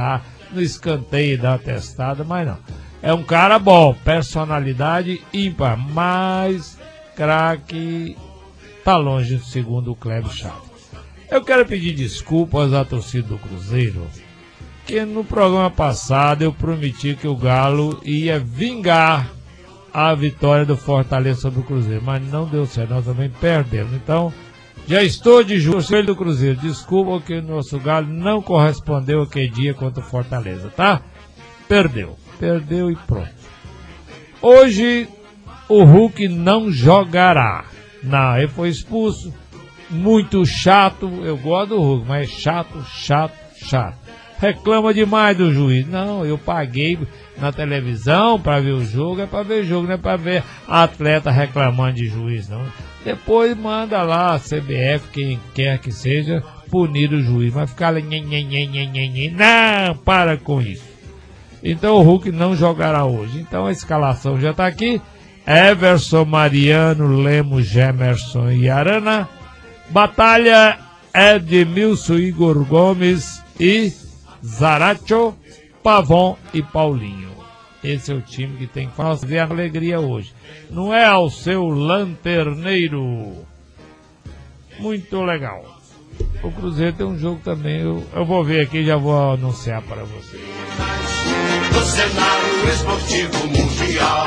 no escanteio da testada, mas não. É um cara bom, personalidade ímpar, mas craque tá longe, segundo o Cleber Chaves. Eu quero pedir desculpas à torcida do Cruzeiro, que no programa passado eu prometi que o Galo ia vingar a vitória do Fortaleza sobre o Cruzeiro, mas não deu certo, nós também perdemos. Então, já estou de joelho do Cruzeiro. Desculpa que o nosso Galo não correspondeu aquele dia contra o Fortaleza, tá? Perdeu e pronto. Hoje o Hulk não jogará. Não, ele foi expulso. Muito chato. Eu gosto do Hulk, mas é chato. Reclama demais do juiz. Não, eu paguei na televisão para ver o jogo. É para ver jogo, não é para ver atleta reclamando de juiz, não. Depois manda lá a CBF, quem quer que seja, punir o juiz. Mas ficar lá, não, para com isso. Então o Hulk não jogará hoje. Então a escalação já está aqui. Everson, Mariano, Lemos, Gemerson e Arana. Batalha Edmilson, Igor Gomes e Zaracho, Pavon e Paulinho. Esse é o time que tem que fazer a alegria hoje. Não é ao seu lanterneiro. Muito legal. O Cruzeiro tem um jogo também. Eu vou ver aqui e já vou anunciar para vocês. No cenário esportivo mundial,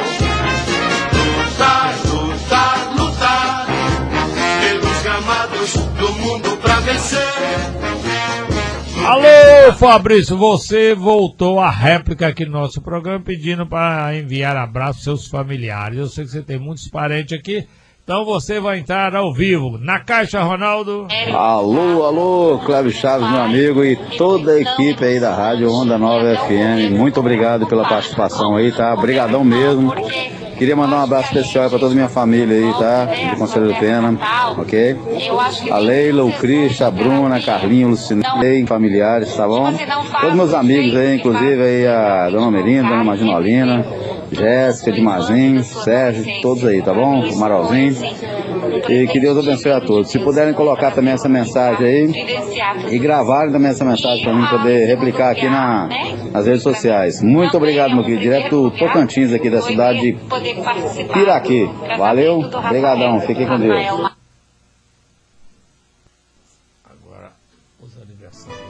lutar pelos gramados do mundo pra vencer. Alô, Fabrício, você voltou à réplica aqui no nosso programa pedindo para enviar abraços aos seus familiares. Eu sei que você tem muitos parentes aqui, então você vai entrar ao vivo. Na caixa, Ronaldo. Alô, Cleber Chaves, meu amigo, e toda a equipe aí da Rádio Onda Nova FM. Muito obrigado pela participação aí, tá? Obrigadão mesmo. Queria mandar um abraço especial para toda a minha família aí, tá? De Conselheiro Pena, ok? A Leila, o Cristian, a Bruna, a Carlinha, o Lucinei, familiares, tá bom? Todos meus amigos aí, inclusive aí a Dona Melinda, Dona Maginolina, Jéssica, Dimazinho, Sérgio, todos aí, tá bom? O Maralzinho. E que Deus abençoe a todos. Se puderem colocar também essa mensagem aí e gravarem também essa mensagem para mim poder replicar aqui nas redes sociais. Muito obrigado, meu querido. Direto do Tocantins aqui da cidade de Piraqui. Valeu, obrigadão. Fiquem com Deus. Agora, os aniversários.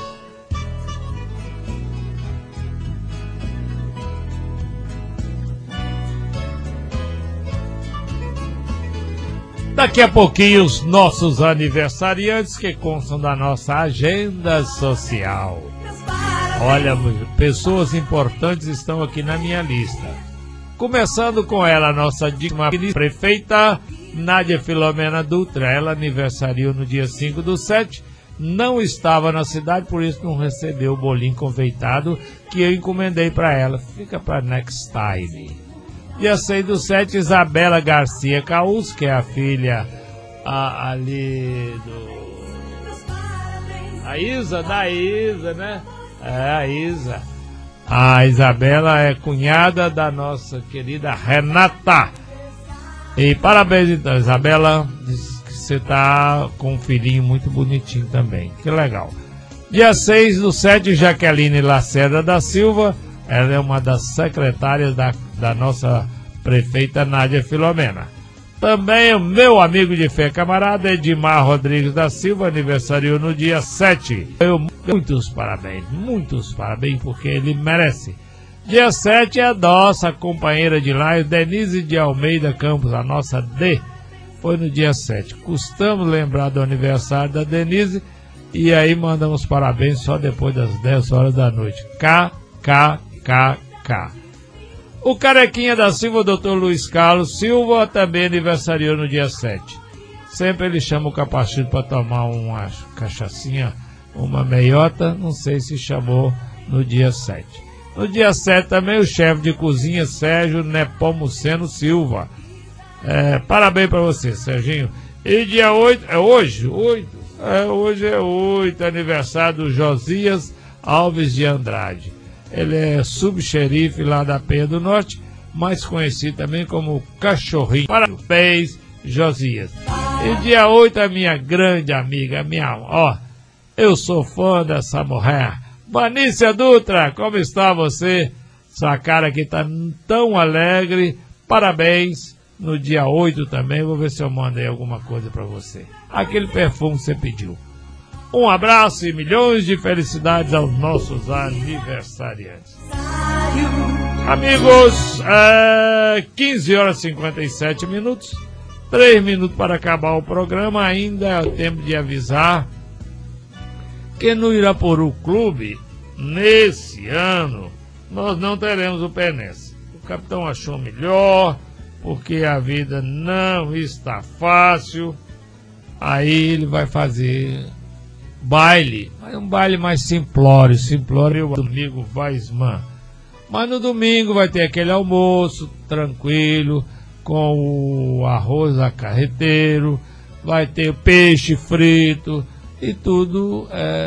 Daqui a pouquinho os nossos aniversariantes que constam da nossa agenda social. Olha, pessoas importantes estão aqui na minha lista. Começando com ela, a nossa digna prefeita Nádia Filomena Dutra. Ela aniversariou no dia 5/7. Não estava na cidade, por isso não recebeu o bolinho confeitado que eu encomendei para ela. Fica para next time. Dia 6/7, Isabela Garcia Caus, que é a filha ali da Isa, né? É, a Isa. A Isabela é cunhada da nossa querida Renata. E parabéns então, Isabela. Diz que você tá com um filhinho muito bonitinho também. Que legal. Dia 6/7, Jaqueline Lacerda da Silva. Ela é uma das secretárias da nossa prefeita Nádia Filomena. Também o meu amigo de fé, camarada Edmar Rodrigues da Silva, aniversariou no dia 7. Muitos parabéns, porque ele merece. Dia 7 é a nossa companheira de live, Denise de Almeida Campos, a nossa D. Foi no dia 7. Custamos lembrar do aniversário da Denise e aí mandamos parabéns só depois das 10 horas da noite. KKKK. O Carequinha da Silva, o Dr. Luiz Carlos Silva, também aniversariou no dia 7. Sempre ele chama o Capachito para tomar uma cachaçinha, uma meiota, não sei se chamou no dia 7. No dia 7 também o chefe de cozinha, Sérgio Nepomuceno Silva. Parabéns para você, Serginho. E dia 8, é hoje? Hoje é 8, aniversário do Josias Alves de Andrade. Ele é subxerife lá da Penha do Norte, mais conhecido também como Cachorrinho. Parabéns, Josias. E dia 8, a minha grande amiga, eu sou fã dessa mulher, Vanícia Dutra, como está você? Sua cara aqui tá tão alegre. Parabéns. No dia 8 também, vou ver se eu mando aí alguma coisa pra você. Aquele perfume que você pediu. Um abraço e milhões de felicidades aos nossos aniversariantes. Amigos, 15 horas e 57 minutos. 3 minutos para acabar o programa. Ainda é o tempo de avisar que no Irapuru Clube, nesse ano, nós não teremos o Penense. O capitão achou melhor, porque a vida não está fácil. Aí ele vai fazer baile, mas um baile mais simplório, o domingo Weissman. Mas no domingo vai ter aquele almoço tranquilo, com o arroz acarreteiro, vai ter peixe frito e tudo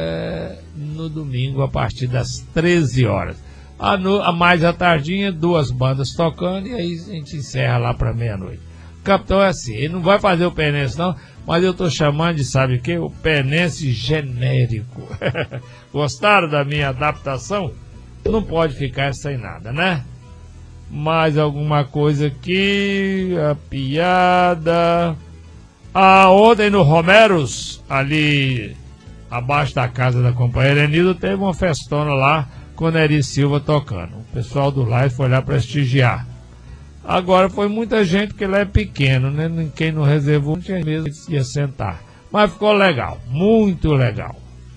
no domingo a partir das 13 horas. A mais à tardinha, 2 bandas tocando e aí a gente encerra lá para meia-noite. O capitão é assim, ele não vai fazer o Penense não, mas eu tô chamando de, sabe o que? O Penense genérico. Gostaram da minha adaptação? Não pode ficar sem nada, né? Mais alguma coisa aqui, a piada... ontem no Romeros, ali abaixo da casa da companheira Enildo, teve uma festona lá com Neri Silva tocando. O pessoal do live foi lá prestigiar. Agora foi muita gente, porque lá é pequeno, né? Quem não reservou não tinha mesmo que ia sentar. Mas ficou legal, muito legal.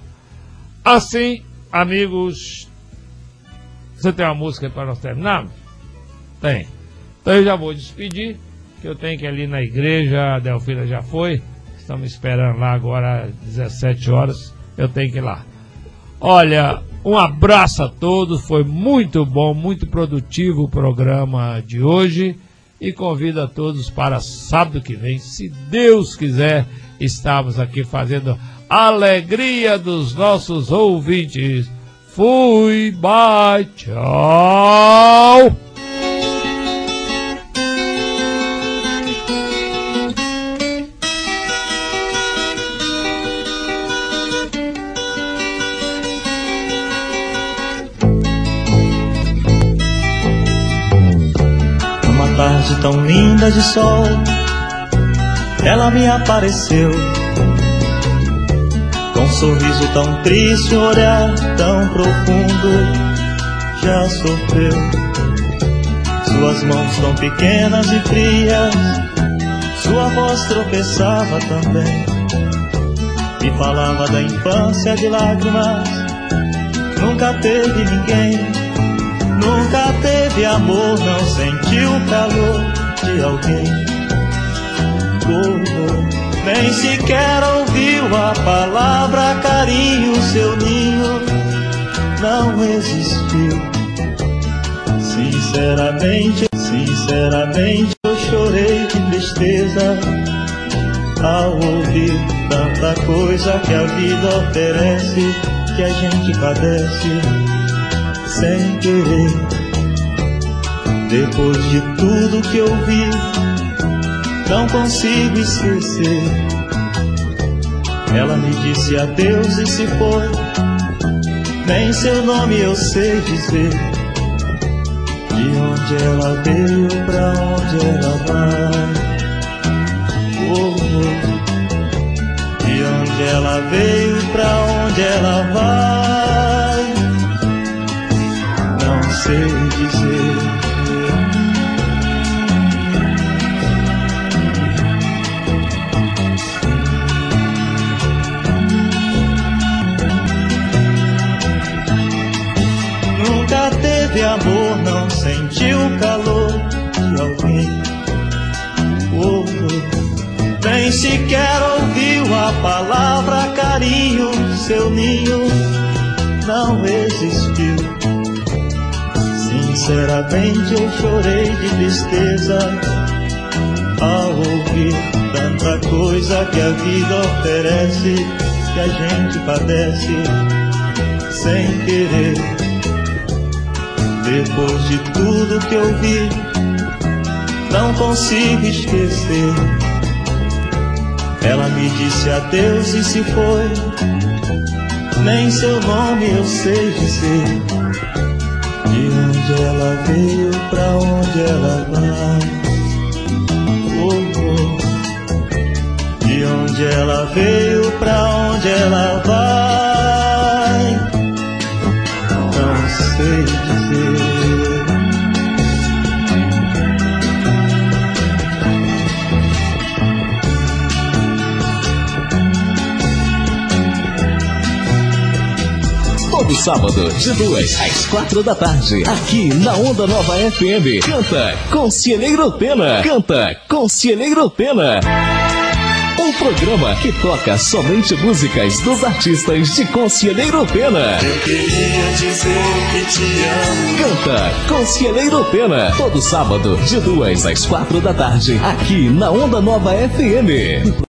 Assim, amigos, você tem uma música para nós terminarmos? Tem. Então eu já vou despedir, que eu tenho que ir ali na igreja, a Delfina já foi, estamos esperando lá agora às 17 horas, eu tenho que ir lá. Olha, um abraço a todos, foi muito bom, muito produtivo o programa de hoje e convido a todos para sábado que vem, se Deus quiser, estamos aqui fazendo a alegria dos nossos ouvintes. Fui, bye, tchau! Tarde tão linda de sol, ela me apareceu, com um sorriso tão triste, um olhar tão profundo, já sofreu. Suas mãos tão pequenas e frias, sua voz tropeçava também, e falava da infância de lágrimas. Nunca teve ninguém, nunca teve amor, não sentiu o calor de alguém. Nem sequer ouviu a palavra carinho, seu ninho não existiu. Sinceramente eu chorei de tristeza ao ouvir tanta coisa que a vida oferece, que a gente padece sem querer. Depois de tudo que eu vi, não consigo esquecer. Ela me disse adeus e se foi, nem seu nome eu sei dizer. De onde ela veio, pra onde ela vai. De onde ela veio, pra onde ela vai, não sei dizer. Nunca teve amor, não sentiu o calor de alguém. Nem sequer ouviu a palavra carinho, seu ninho não existiu. Sinceramente eu chorei de tristeza ao ouvir tanta coisa que a vida oferece, que a gente padece sem querer. Depois de tudo que eu vi, não consigo esquecer. Ela me disse adeus e se foi, nem seu nome eu sei dizer. De onde ela veio, pra onde ela vai. Oh, oh. De onde ela veio, pra onde ela vai. Não sei dizer. Todo sábado, de 2 às 4 da tarde, aqui na Onda Nova FM. Canta Conselheiro Pena. Canta Conselheiro Pena. Um programa que toca somente músicas dos artistas de Conselheiro Pena. Eu queria dizer que te amo. Canta Conselheiro Pena. Todo sábado, de 2 às 4 da tarde, aqui na Onda Nova FM.